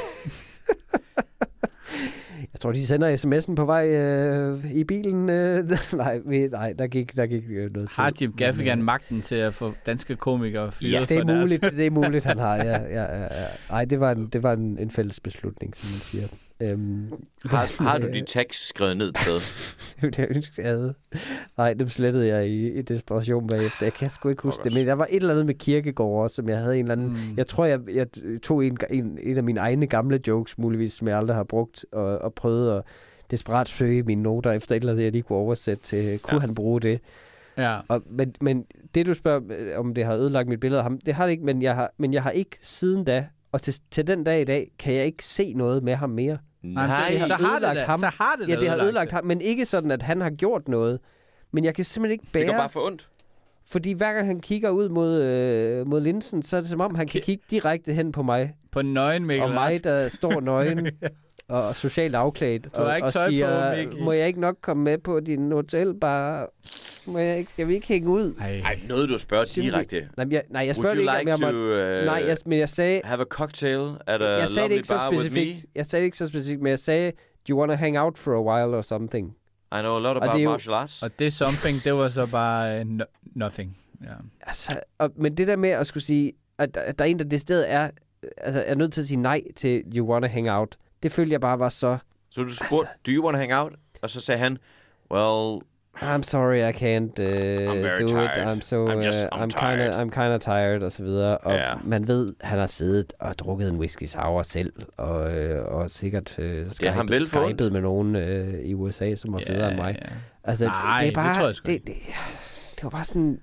Jeg tror, de sender sms'en på vej øh, i bilen. Øh, nej, vi, nej, der gik, der gik øh, noget tid. Har Jim Gaffigan Men, øh, magten til at få danske komikere fyret Ja, det er for deres... muligt, det er muligt, han har. Ja, ja, ja, ja. Ej, det var en, det var en, en fælles beslutning, som man siger. Øhm, Har, har du øh, de tags skrevet ned på? det jeg ønske, jeg havde. Nej, dem slettede jeg i, i desperation bagefter. Jeg kan sgu ikke huske det, men der var et eller andet med Kierkegaard også, som jeg havde en eller anden... Mm. Jeg tror, jeg, jeg tog en, en, en af mine egne gamle jokes, muligvis, som jeg aldrig har brugt, og, og prøvede at desperat søge mine noter efter et eller andet, jeg lige kunne oversætte til. Kunne ja. han bruge det? Ja. Og, men, men det, du spørger, øh, om det har ødelagt mit billede af ham, det har det ikke, men jeg har, men jeg har ikke siden da, og til, til den dag i dag, kan jeg ikke se noget med ham mere. Nej, det, så, har det ødelagt da, ham. så har det Ja, da det har ødelagt ham, men ikke sådan, at han har gjort noget. Men jeg kan simpelthen ikke det går bære, bare for ondt. fordi hver gang han kigger ud mod, øh, mod linsen, så er det som om, han kan kigge direkte hen på mig. På nøgen, Mikkel Og mig, Rask. der står nøgen og socialt afklædt. Du har og, ikke og tøj på, siger, Mikkel. må jeg ikke nok komme med på din hotelbar? Må jeg ikke, skal vi ikke hænge ud? Ej, noget du spørger direkte. Nej, jeg, nej, jeg Would spørger you ikke, like om jeg to må... uh, Nej, jeg, men jeg sagde... have a cocktail at a jeg sagde det lovely ikke så bar with me? specifikt. Jeg sagde det ikke så specifikt, men jeg sagde, do you want to hang out for a while or something? I know a lot Og about det er jo- martial arts. Og det something, det var så bare uh, no- nothing. Ja. Altså, og, men det der med at skulle sige, at der, at der er en, der decideret er, altså, er nødt til at sige nej til you want to hang out, det følte jeg bare var så... Så du spurgte, do you want to hang out? Og så sagde han, well... I'm sorry, I can't uh, very do tired. it. I'm so, I'm just- uh, I'm I'm kind of, tired. I'm kind of tired, og så videre. Og Ja. man ved, han har siddet og drukket en whisky sour selv, og, øh, og sikkert øh, er ham vel skypet, forundt. skypet med nogen øh, i U S A, som var federe end mig. Ja. Altså, Nej, det er det bare, tror jeg sgu det, ikke. det, det var bare sådan...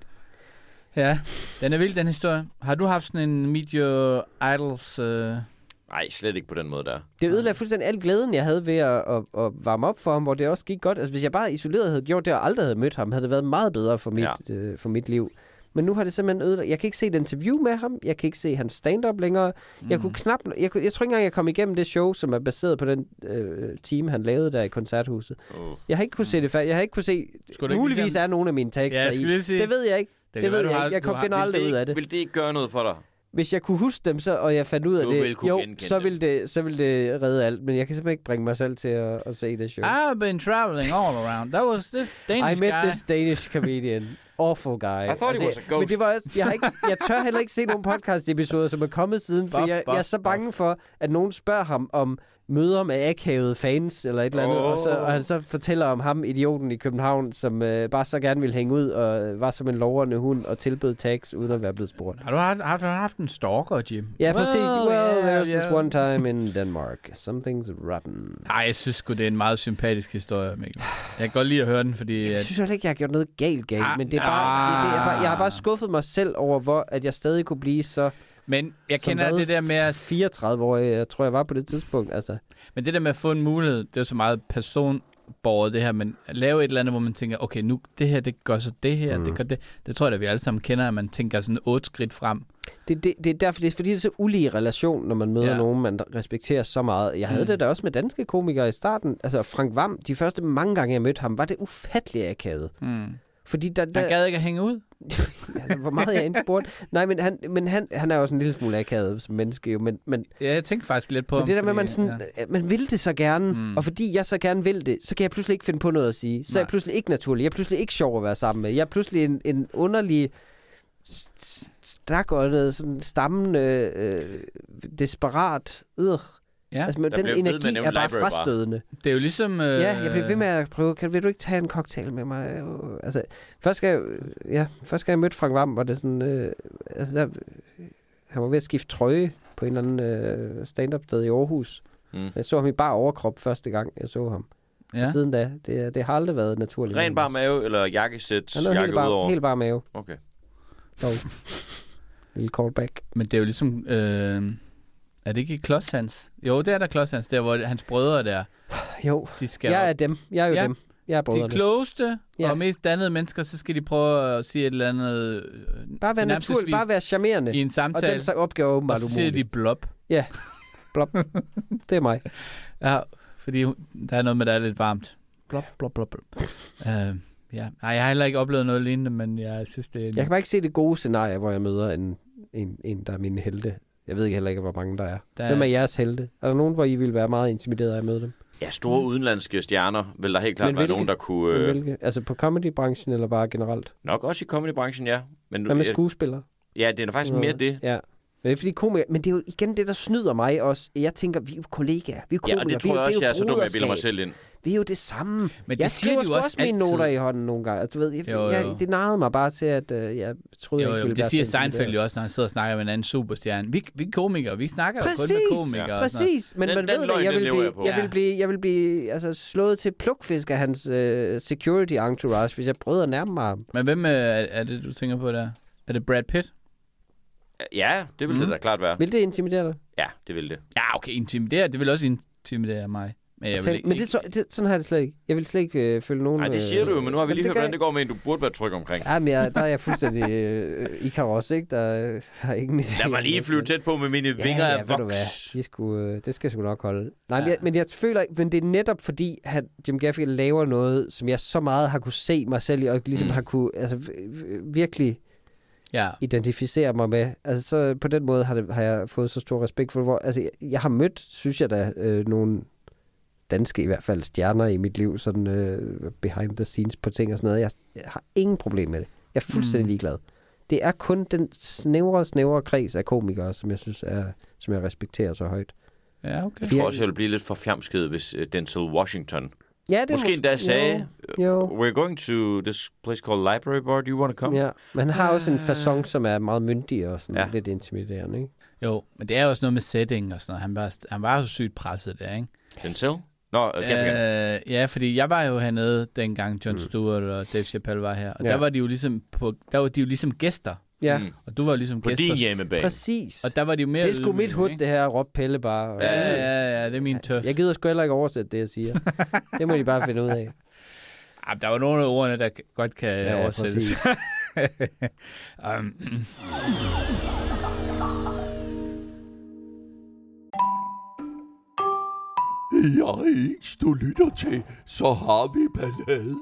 ja, den er vild, den historie. Har du haft sådan en Meet Your Idols... Øh... Nej, slet ikke på den måde der. Det ødelagde fuldstændig al glæden, jeg havde ved at, at, at varme op for ham, hvor det også gik godt. Altså, hvis jeg bare isoleret havde gjort det, og aldrig havde mødt ham, havde det været meget bedre for mit, Ja. øh, for mit liv. Men nu har det simpelthen ødelagt. Jeg kan ikke se et interview med ham. Jeg kan ikke se hans stand-up længere. Mm. Jeg kunne knap... Jeg, kunne, jeg tror ikke engang, jeg kom igennem det show, som er baseret på den øh, team, han lavede der i Koncerthuset. Uh. Jeg har ikke kunne se det færdigt. Jeg har ikke kunne se... Skulle du ikke Muligvis ligesom- er nogle af mine tekster Ja, jeg i. skulle lige sige- Det ved jeg ikke. Det, kan det være, ved du jeg har- ikke. Jeg du kom har- finder Vil aldrig det, ud af ikke, det. vil det ikke gøre noget for dig? Hvis jeg kunne huske dem, så, og jeg fandt ud af Du det, vil kunne jo, genkende så dem. ville, det, så ville det redde alt. Men jeg kan simpelthen ikke bringe mig selv til at, at se det show. I've been traveling all around. That was this Danish I met guy. this Danish comedian. Awful guy. I thought he was a ghost. Men det var også, jeg, har ikke, jeg tør heller ikke se nogle podcast-episoder, som er kommet siden, for Buff, jeg, buff, jeg er så bange for, at nogen spørger ham om møder med akavede fans eller et eller andet, Oh. og, så, og han så fortæller om ham, idioten i København, som øh, bare så gerne ville hænge ud og var som en lovrende hund og tilbød tags, uden at være blevet spurgt. Har du haft, haft, haft en stalker, Jim? Ja, præcis. Well, yeah, there's this yeah. one time in Denmark. Something's rotten. Ej, jeg synes sgu, det er en meget sympatisk historie, Mikkel. Jeg kan godt lide at høre den, fordi... Jeg At, synes heller ikke, jeg har gjort noget galt galt, Ah, men det er bare, det, det er bare, jeg har bare ah. skuffet mig selv over, hvor at jeg stadig kunne blive så... men jeg Som kender hvad? det der med at... fireogtredive år, jeg tror, jeg var på det tidspunkt. Altså. Men det der med at få en mulighed, det er jo så meget personborget det her, men at lave et eller andet, hvor man tænker, okay, nu det her, det gør så det her, mm. det gør det. Det tror jeg da, vi alle sammen kender, at man tænker sådan otte skridt frem. Det, det, det er derfor, det er fordi, det er så ulige relation, når man møder Ja. ja. nogen, man respekterer så meget. Jeg havde Mm. mm. det da også med danske komikere i starten. Altså Frank Hvam, de første mange gange, jeg mødte ham, var det ufatteligt akavet. Mm. Fordi der, der Han gad ikke at hænge ud. altså, hvor meget jeg indspurgte. Nej, men, han, men han, han er jo også en lille smule akavet som menneske, jo. Men, men, Ja, jeg tænkte faktisk lidt på men ham. det der med, at man, fordi- sådan, ja. man vil det så gerne, Mm. mm. og fordi jeg så gerne vil det, så kan jeg pludselig ikke finde på noget at sige. Så er Nej. jeg pludselig ikke naturlig. Jeg er pludselig ikke sjov at være sammen med. Jeg er pludselig en, en underlig, stakåndet, sådan stammende, øh, desperat. Øh. Ja, Altså, men Der den blev ved med at energi nævne er bare Library Bar. frastødende. det er jo ligesom... Øh, Ja, jeg bliver ved med at prøve, kan, vil du ikke tage en cocktail med mig? Øh, Altså, først skal jeg, ja, først skal jeg mødte Frank Hvam, hvor det sådan, øh, altså der, han var ved at skifte trøje på en eller anden øh, stand-up sted i Aarhus. Mm. Jeg så ham i bare overkrop første gang, jeg så ham. Ja. Ja. Siden da, det, det har aldrig været naturligt. Ren bar mave eller jakkesæt, Han havde jakke helt bare, udover? helt bare mave. Okay. Dog. Lille callback. Men det er jo ligesom... Øh, er det ikke Klods Hans? Jo, det er der Klods Hans, der hvor hans brødre der, Jo, de skal jeg op. er dem. Jeg er jo Ja. dem. Jeg er De brødrene. klogeste Ja. og mest dannede mennesker, så skal de prøve at sige et eller andet... øh, Bare være naturlig, tilnærmelsesvis bare være charmerende. i en Og samtale, den så opgave er og åbenbart så siger de umulig. blop. Blop. Det er mig. Ja, fordi hun- der er noget med, der er lidt varmt. Blop, blop, blop, blop. uh, ja. Nej, jeg har heller ikke oplevet noget lignende, men jeg synes, det er... En... Jeg kan bare ikke se det gode scenarie, hvor jeg møder en, en, en der er mine helte. Jeg ved ikke heller ikke, hvor mange der er. Der er- Hvem er jeres helte? Er der nogen, hvor I ville være meget intimideret af at møde dem? Ja, store udenlandske stjerner vil der helt klart Men være hvilke? nogen, der kunne... Øh... Øh, Hvilke? Altså på comedybranchen eller bare generelt? nok også i comedybranchen, ja. Men, Hvad med jeg- skuespillere? ja, det er faktisk mere det. Ja. Men det er fordi komikere, men det er jo igen det, der snyder mig også. Jeg tænker, vi er jo kollegaer. Vi er Ja, komikere. og det vi, tror jeg det også, er jeg jo er så dum, jeg bilder mig broderskab. selv ind. Vi er jo det samme. Men det jeg siger skriver de sgu jo også, også mine altid. noter i hånden nogle gange. Altså, du ved, jeg, Jo, jo. Jeg, det narrede mig bare til, at øh, jeg troede, Jo, jeg ikke jo, ville det være siger så Seinfeld intimideret. jo også, når han sidder og snakker med en anden superstjerne. Vi, vi er komikere, vi snakker jo kun Præcis, med komikere. og sådan noget. præcis. Men Den- man den ved løgn, det, jeg den vil lever blive, jeg på. jeg vil Ja. blive, jeg vil blive altså, slået til plukfisk af hans øh, security entourage, hvis jeg prøvede at nærme mig ham. Men hvem øh, er, er det, du tænker på der? Er det Brad Pitt? Ja, det vil Mhm. det da klart være. Vil det intimidere dig? Ja, det vil det. Ja, okay, intimidere. Det vil også intimidere mig. Men, jeg vil Tænk, ikke, men det, så, det, sådan har jeg det slet ikke. Jeg vil slet ikke øh, følge nogen... Nej, det siger du jo, men nu har vi lige hørt, hvordan det det går med en, du burde være tryg omkring. Ja, men jeg, der er jeg fuldstændig øh, Icarus, ikke? Der øh, har ingen idé. Lad mig lige flyve tæt på med mine ja, vinger ja, af ved du voks. hvad, de skulle, øh, det skal jeg sgu nok holde. Nej, Ja. men, jeg, men jeg føler ikke, men det er netop fordi, at Jim Gaffigan laver noget, som jeg så meget har kunne se mig selv i, og ligesom Mm. har kunne altså, v- virkelig Ja. identificere mig med. Altså, så på den måde har, det, har jeg fået så stor respekt for det. Hvor, altså, jeg, jeg har mødt, synes jeg da, øh, nogle danske i hvert fald stjerner i mit liv, sådan øh, behind the scenes på ting og sådan noget. Jeg, jeg har ingen problem med det. Jeg er fuldstændig Mm. ligeglad. Det er kun den snævre, snævre kreds af komikere, som jeg synes er, som jeg respekterer så højt. Ja, okay. Jeg tror også, jeg ville blive lidt for fjamsket, hvis uh, Denzel Washington Ja, det måske må- endda sagde, Jo, jo. we're going to this place called Library Bar, do you want to come? Ja, men han har også en façon, som er meget myndig og sådan Ja. ja. lidt intimiderende, ikke? Jo, men det er jo også noget med setting og sådan noget. Han var, han var jo så sygt presset der, ikke? Denzel? Nå, uh, Gaffigan. Øh, ja, fordi jeg var jo hernede, dengang Jon Stewart og Dave Chappelle var her. Og Ja. der var de jo ligesom på, der var de jo ligesom gæster. Ja, Mm. Og du var jo ligesom På gæster. din hjemmebane. præcis. Og der var de jo mere Det er sgu mit ydmyge, hud, ikke? det her, råb Pelle bare. Og Ja, ja, ja, det er min tøf. Jeg gider sgu heller ikke oversætte det, jeg siger. Det må de bare finde ud af. Ah, der var nogle af ordene, der k- godt kan Ja, ja, oversættes. um, Jeg ikke du lytter til, så har vi balladen.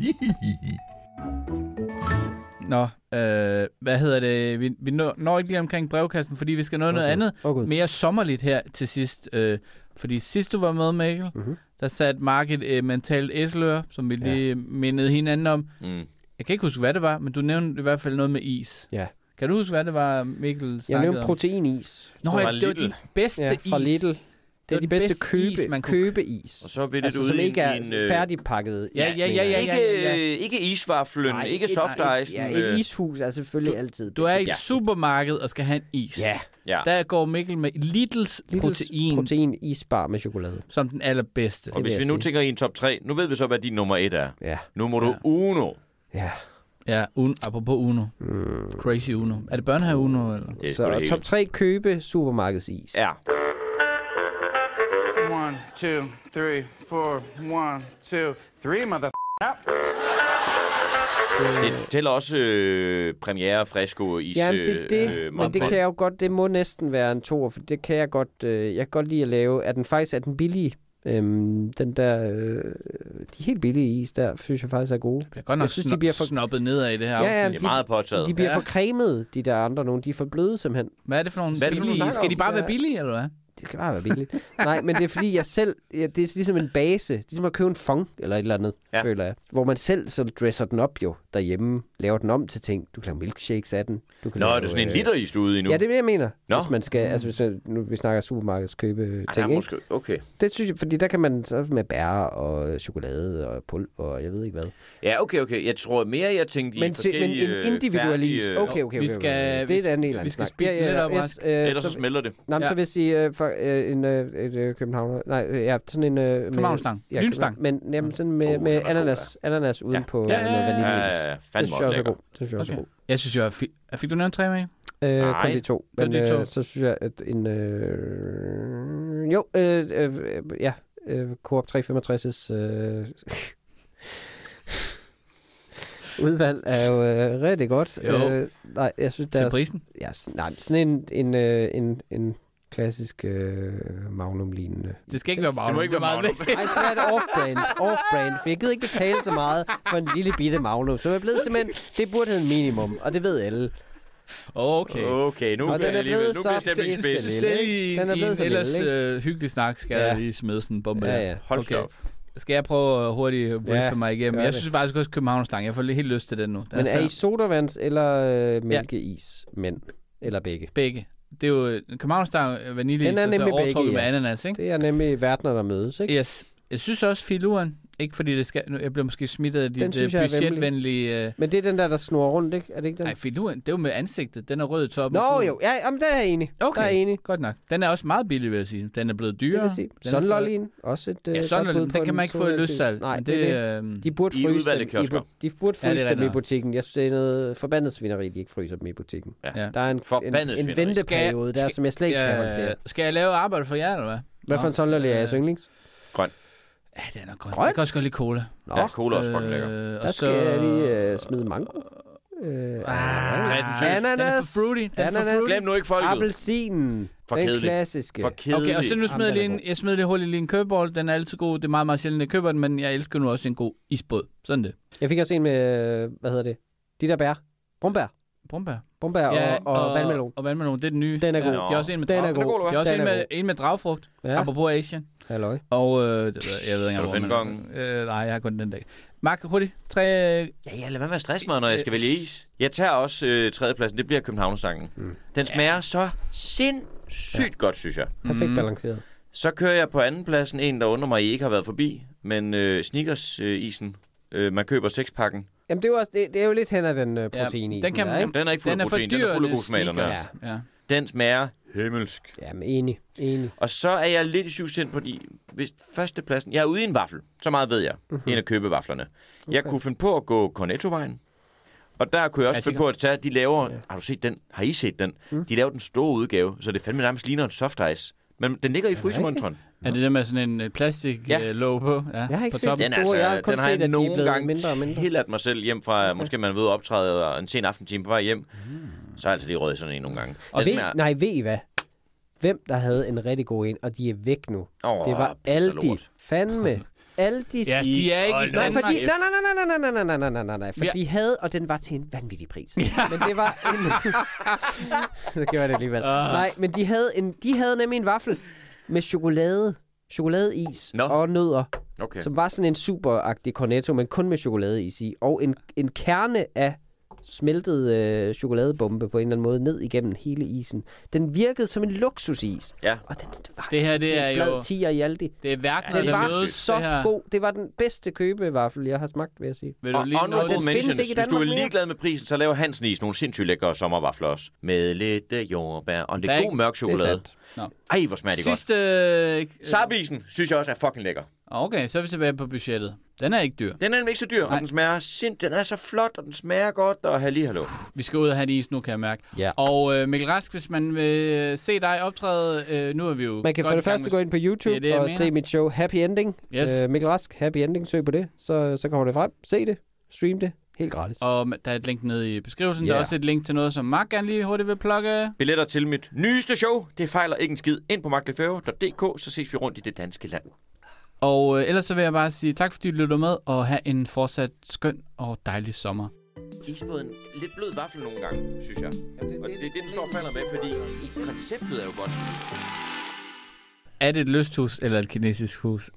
Nå, øh, hvad hedder det? Vi, vi når, når ikke lige omkring brevkassen, fordi vi skal nå okay. noget andet. Åh, Gud. Mere sommerligt her til sidst. Øh, fordi sidst du var med, Mikkel, Mhm. der satte Mark et øh, mentalt æselør, som vi lige ja. mindede hinanden om. Mm. Jeg kan ikke huske, hvad det var, men du nævnte i hvert fald noget med is. Ja. Kan du huske, hvad det var, Mikkel Jeg snakkede nævnte om? proteinis. Nå, Fra ja, det var Lidl. din bedste Ja, fra is. Lidl. Det er de den bedste, bedste købe, is, man kunne- købeis. Og så vil det Altså, ud som i ikke er en... øh, færdigpakket. Ja, is, ja, mener ja, jeg. ja, Ikke, ja, ja. ikke isvaflen, Nej, ikke et- softicen. Ja, et ishus er selvfølgelig altid. Du er i et Ja. supermarked og skal have en is. Ja, Ja. Der går Mikkel med Lidls, Lidl's protein, protein isbar med chokolade. som den allerbedste. Og vil hvis jeg vi nu sige. tænker i en top tre, nu ved vi så, hvad din nummer et er. Ja, Nu må du Ja. Uno. ja. Ja, un, apropos Uno. Mm. Crazy Uno. Er det børnehave Uno, eller? Det er sgu Så det hele. top tre købe supermarkedsis. Ja. One, two, three, four. One, two, three, mother. Det tæller også øh, premiere fresco is. Ja, det, det, øh, men det kan jeg jo godt, det må næsten være en toer, for det kan jeg godt, øh, jeg kan godt lide at lave. Er den faktisk, er den billige? Øhm, den der, øh, de helt billige is der, synes jeg faktisk er gode. Jeg er godt nok Jeg synes, synes, de bliver for- snobbet nedad i det her Ja, ja, afsnit. Det er meget påtaget. De bliver Ja. for cremet, de der andre nogle. De er for bløde simpelthen. Hvad er det for nogle Hvad er det for nogle, du billige? snakker Skal de om? bare Ja. være billige, eller hvad? Det skal bare være billigt. Nej, men det er fordi, jeg selv, ja, det er ligesom en base. Det er ligesom at købe en fong, eller et eller andet, Ja. ja. føler jeg. Hvor man selv så dresser den op jo, derhjemme. Laver den om til ting. Du kan lave milkshakes af den. Du kan Nå, lave, er det sådan en øh, literis, du er ude i nu? Ja, det er det, jeg mener. Nå. Hvis man skal, altså hvis man, nu vi snakker supermarkedskøbe Ej, der ting, er ikke? måske... Okay. Det synes jeg, fordi der kan man så med bær og chokolade og pulver og jeg ved ikke hvad. Ja, okay, okay. Jeg tror mere, jeg tænkte i Men, til, men forskellige... en individuel is. færdige, øh, Okay, okay, okay. Vi okay, skal- okay. vi Det er skal- et andet eller vi skal andet speede den lidt op, Rask. Ellers så så, smelter det. nej, men Ja. så vil jeg sige, uh, for, uh, en, uh, et uh, københavner, nej, uh, ja, sådan en... Uh, Københavnstang. Ja, Lynstang. Men jamen, sådan med, Oh, med den var ananas, ananas uden Ja. på Ja, ja, noget ja, ja. Ja, vaniljeis. ja, ja. Det Fandme synes også jeg også er lækker. god. Det synes jeg også er Okay. god. Jeg synes jo, fik, fik du nævnt tre med? Øh, Nej. kun de to. Kun Men de to. øh, så synes jeg, at en... Øh, jo, øh, øh, øh, ja. Øh, Coop tre femogtres' øh, udvalg er jo øh, rigtig godt. Jo. Øh, nej, jeg synes, Til der prisen? Ja, s- nej, sådan en, en, øh, en, en klassisk øh, Magnum-lignende. Det skal ikke være Magnum. Det må ikke være er meget Magnum. vigtigt. Nej, det skal være et off-brand. Off-brand, for jeg gider ikke betale så meget for en lille bitte Magnum. Så jeg er blevet simpelthen, det burde have en minimum, og det ved alle. Okay. Okay, nu Og bliver den er jeg alligevel... blevet Nu så bliver stemningen pisse spids. lille. Selv i, Den er i blevet en så lille, ellers ikke? øh, hyggelig snak skal Ja. jeg lige smide sådan en bombe Ja, der. ja. Hold da op. Skal jeg prøve uh, hurtigt at briefe Ja, mig igennem? gør Jeg det. synes faktisk også Københavnstang. Jeg får lige helt lyst til den nu. Den Men er fed. I sodavands eller øh, mælkeis mænd? Eller begge? Begge. Det er jo øh, Københavnstang vaniljeis, Den er og så nemlig overtrukket begge, med ja. ananas, ikke? Det er nemlig verdener, der mødes, ikke? Yes. Jeg synes også filuren, ikke fordi det skal, nu- jeg bliver måske smittet af Den dit synes uh, jeg er budgetvenlige... Uh, Men det er den der, der snurrer rundt, ikke? Er det ikke den? nej, filuren, det er jo med ansigtet. Den er rød i toppen. Nå jo, ja, jamen, der er jeg enig. Okay, Der er jeg enig. godt nok. Den er også meget billig, vil jeg sige. Den er blevet Det dyrere. vil sige. Den er Sunlollyen, også et øh, Ja, godt Sunlollyen, bud på den kan en man ikke få i sodavands. lystsalg. Nej, men det, det, er det. øh, De burde I fryse udvalgte dem, i, kiosker. bu- de burde Ja, det fryse er dem i rigtigt. butikken. Jeg synes, det er noget forbandet svineri, de ikke fryser dem i butikken. Ja. Der er en, Forbandet en, en svineri. venteperiode der, Skal- som jeg slet ikke kan ja, håndtere. skal jeg lave arbejde for jer, eller hvad? Hvad for en Sunlolly er jeres øh, yndlings? Grøn. Ja, det er nok grøn. Grøn? Jeg kan også godt lide cola. Nå, Ja, cola er også fucking lækker. Øh, der skal jeg lige øh, smide mango. Øh, Ah, Ananas. den er for fruity. Den er for Ananas. fruity. Glem nu ikke folket. Appelsinen. For Den kedelig. klassiske. For kedelig. Okay, og så nu smider jeg lige Jamen, en, den er jeg smider lige hurtigt lige en købebold. Den er altid god. Det er meget, meget sjældent, at jeg køber den, men jeg elsker nu også en god isbåd. Sådan det. Jeg fik også en med, hvad hedder det? De der bær. Brumbær. Brumbær. Brumbær Ja, og, og, vandmelon. Og vandmelon, det er den nye. Den er god. Ja, de har også en med Den er drav- god. eller De har også Den en er med, god. en med dragfrugt. Ja. Apropos Asian. Halløj. Og øh, det ved, jeg- jeg ved ikke Skal du engang, finde hvor man... Øh, nej, jeg har kun den dag. Mark, hurtigt. Tre... Ja, ja, lad være med at stresse mig, når jeg skal vælge is. Jeg tager også øh, tredjepladsen. Det bliver Københavnerstangen. Mm. Den smager så sindssygt ja. godt, synes jeg. Perfekt Mm. balanceret. Så kører jeg på andenpladsen en, der undrer mig, I ikke har været forbi. Men øh, Snickers-isen. Øh, man køber sekspakken. Jamen, det er jo, også, det, det er jo lidt hen af den uh, Ja, protein i. den kan man- ikke? Den er ikke fuld Den af er for protein. dyr. Den er fuld af god smag. Den, er. Ja. Den smager himmelsk. Jamen, enig. Enig. Og så er jeg lidt i syvsind på de hvis førstepladsen. Jeg er ude i en vaffel. Så meget ved jeg. Mm-hmm. En af købevaflerne. Okay. Jeg kunne finde på at gå Cornetto-vejen. Og der kunne jeg også finde på at tage, de laver, ja. Har du set den? Har I set den? Mm. De laver den store udgave, så det fandme nærmest ligner en soft ice. Men den ligger i frysemontren. Er det der med sådan en øh, plastik Ja. øh, låg på? Ja, Jeg har ikke på set toppen. Den, er Store, altså, jeg har kun den har set, jeg at de er nogle blevet gange mindre og mindre. tilladt mig selv hjem fra, okay. måske man er ved at optræde og en sen aftentime på vej hjem. Mm. Så er jeg altså lige rød sådan en nogle gange. Og Den ved, smager- nej, ved I hvad? Hvem, der havde en rigtig god en, og de er væk nu? Åh, Det var pisse Aldi. lort. Fandme. Aldi. Ja, de er ikke i Nej, Danmark. fordi, nej, nej, nej, nej, nej, nej, nej, nej, nej, nej, nej, for Ja. de havde, og den var til en vanvittig pris. Men det var en... Så gjorde jeg det alligevel. Ah. Nej, men de havde, en, de havde nemlig en vaffel med chokolade, chokoladeis Nå. og nødder, Okay. som var sådan en superagtig cornetto, men kun med chokoladeis i, og en, en kerne af smeltet øh, chokoladebombe på en eller anden måde ned igennem hele isen. Den virkede som en luksusis. Ja. Og den var Det her, altså det til er en flad jo- tier i Aldi. Det er verden, Den der var mødes. så det her. god. Det var den bedste købevaffel, jeg har smagt, vil jeg sige. Vil du Og lige nå honorable den det? findes mentions. ikke i Hvis du er Danmark mere. ligeglad med prisen, så laver Hansen Is nogle sindssygt lækre sommervafler også. Med lidt øh, jordbær og lidt Der er god ikke- mørk Det er chokolade. sandt. Nå. Ej, hvor smager det godt. Sidste... Øh, Sabisen synes jeg også er fucking lækker. Okay, så er vi tilbage på budgettet. Den er ikke dyr. Den er nemlig ikke så dyr, Nej. og den smager sind, den er så flot, og den smager godt, og halli hallo. Vi skal ud og have det is nu, kan jeg mærke. Ja. Og øh, Mikkel Rask, hvis man vil se dig optræde, øh, nu er vi jo Man kan godt for i det gang første med- gå ind på YouTube Det er det, jeg og mener. se mit show Happy Ending. Yes. Øh, Mikkel Rask, Happy Ending, søg på det, så, så kommer det frem. Se det, stream det, helt gratis. Og der er et link nede i beskrivelsen. Yeah. Der er Ja. også et link til noget, som Mark gerne lige hurtigt vil plukke. Billetter til mit nyeste show, det fejler ikke en skid. Ind på mark lefebvre punktum d k, så ses vi rundt i det danske land. Og øh, ellers så vil jeg bare sige tak, fordi du lytter med, og have en fortsat skøn og dejlig sommer. Isbåden, lidt blød vaffel nogle gange, synes jeg. Og det er det, den står og falder med, fordi konceptet er jo godt. Er det et lysthus eller et kinesisk hus?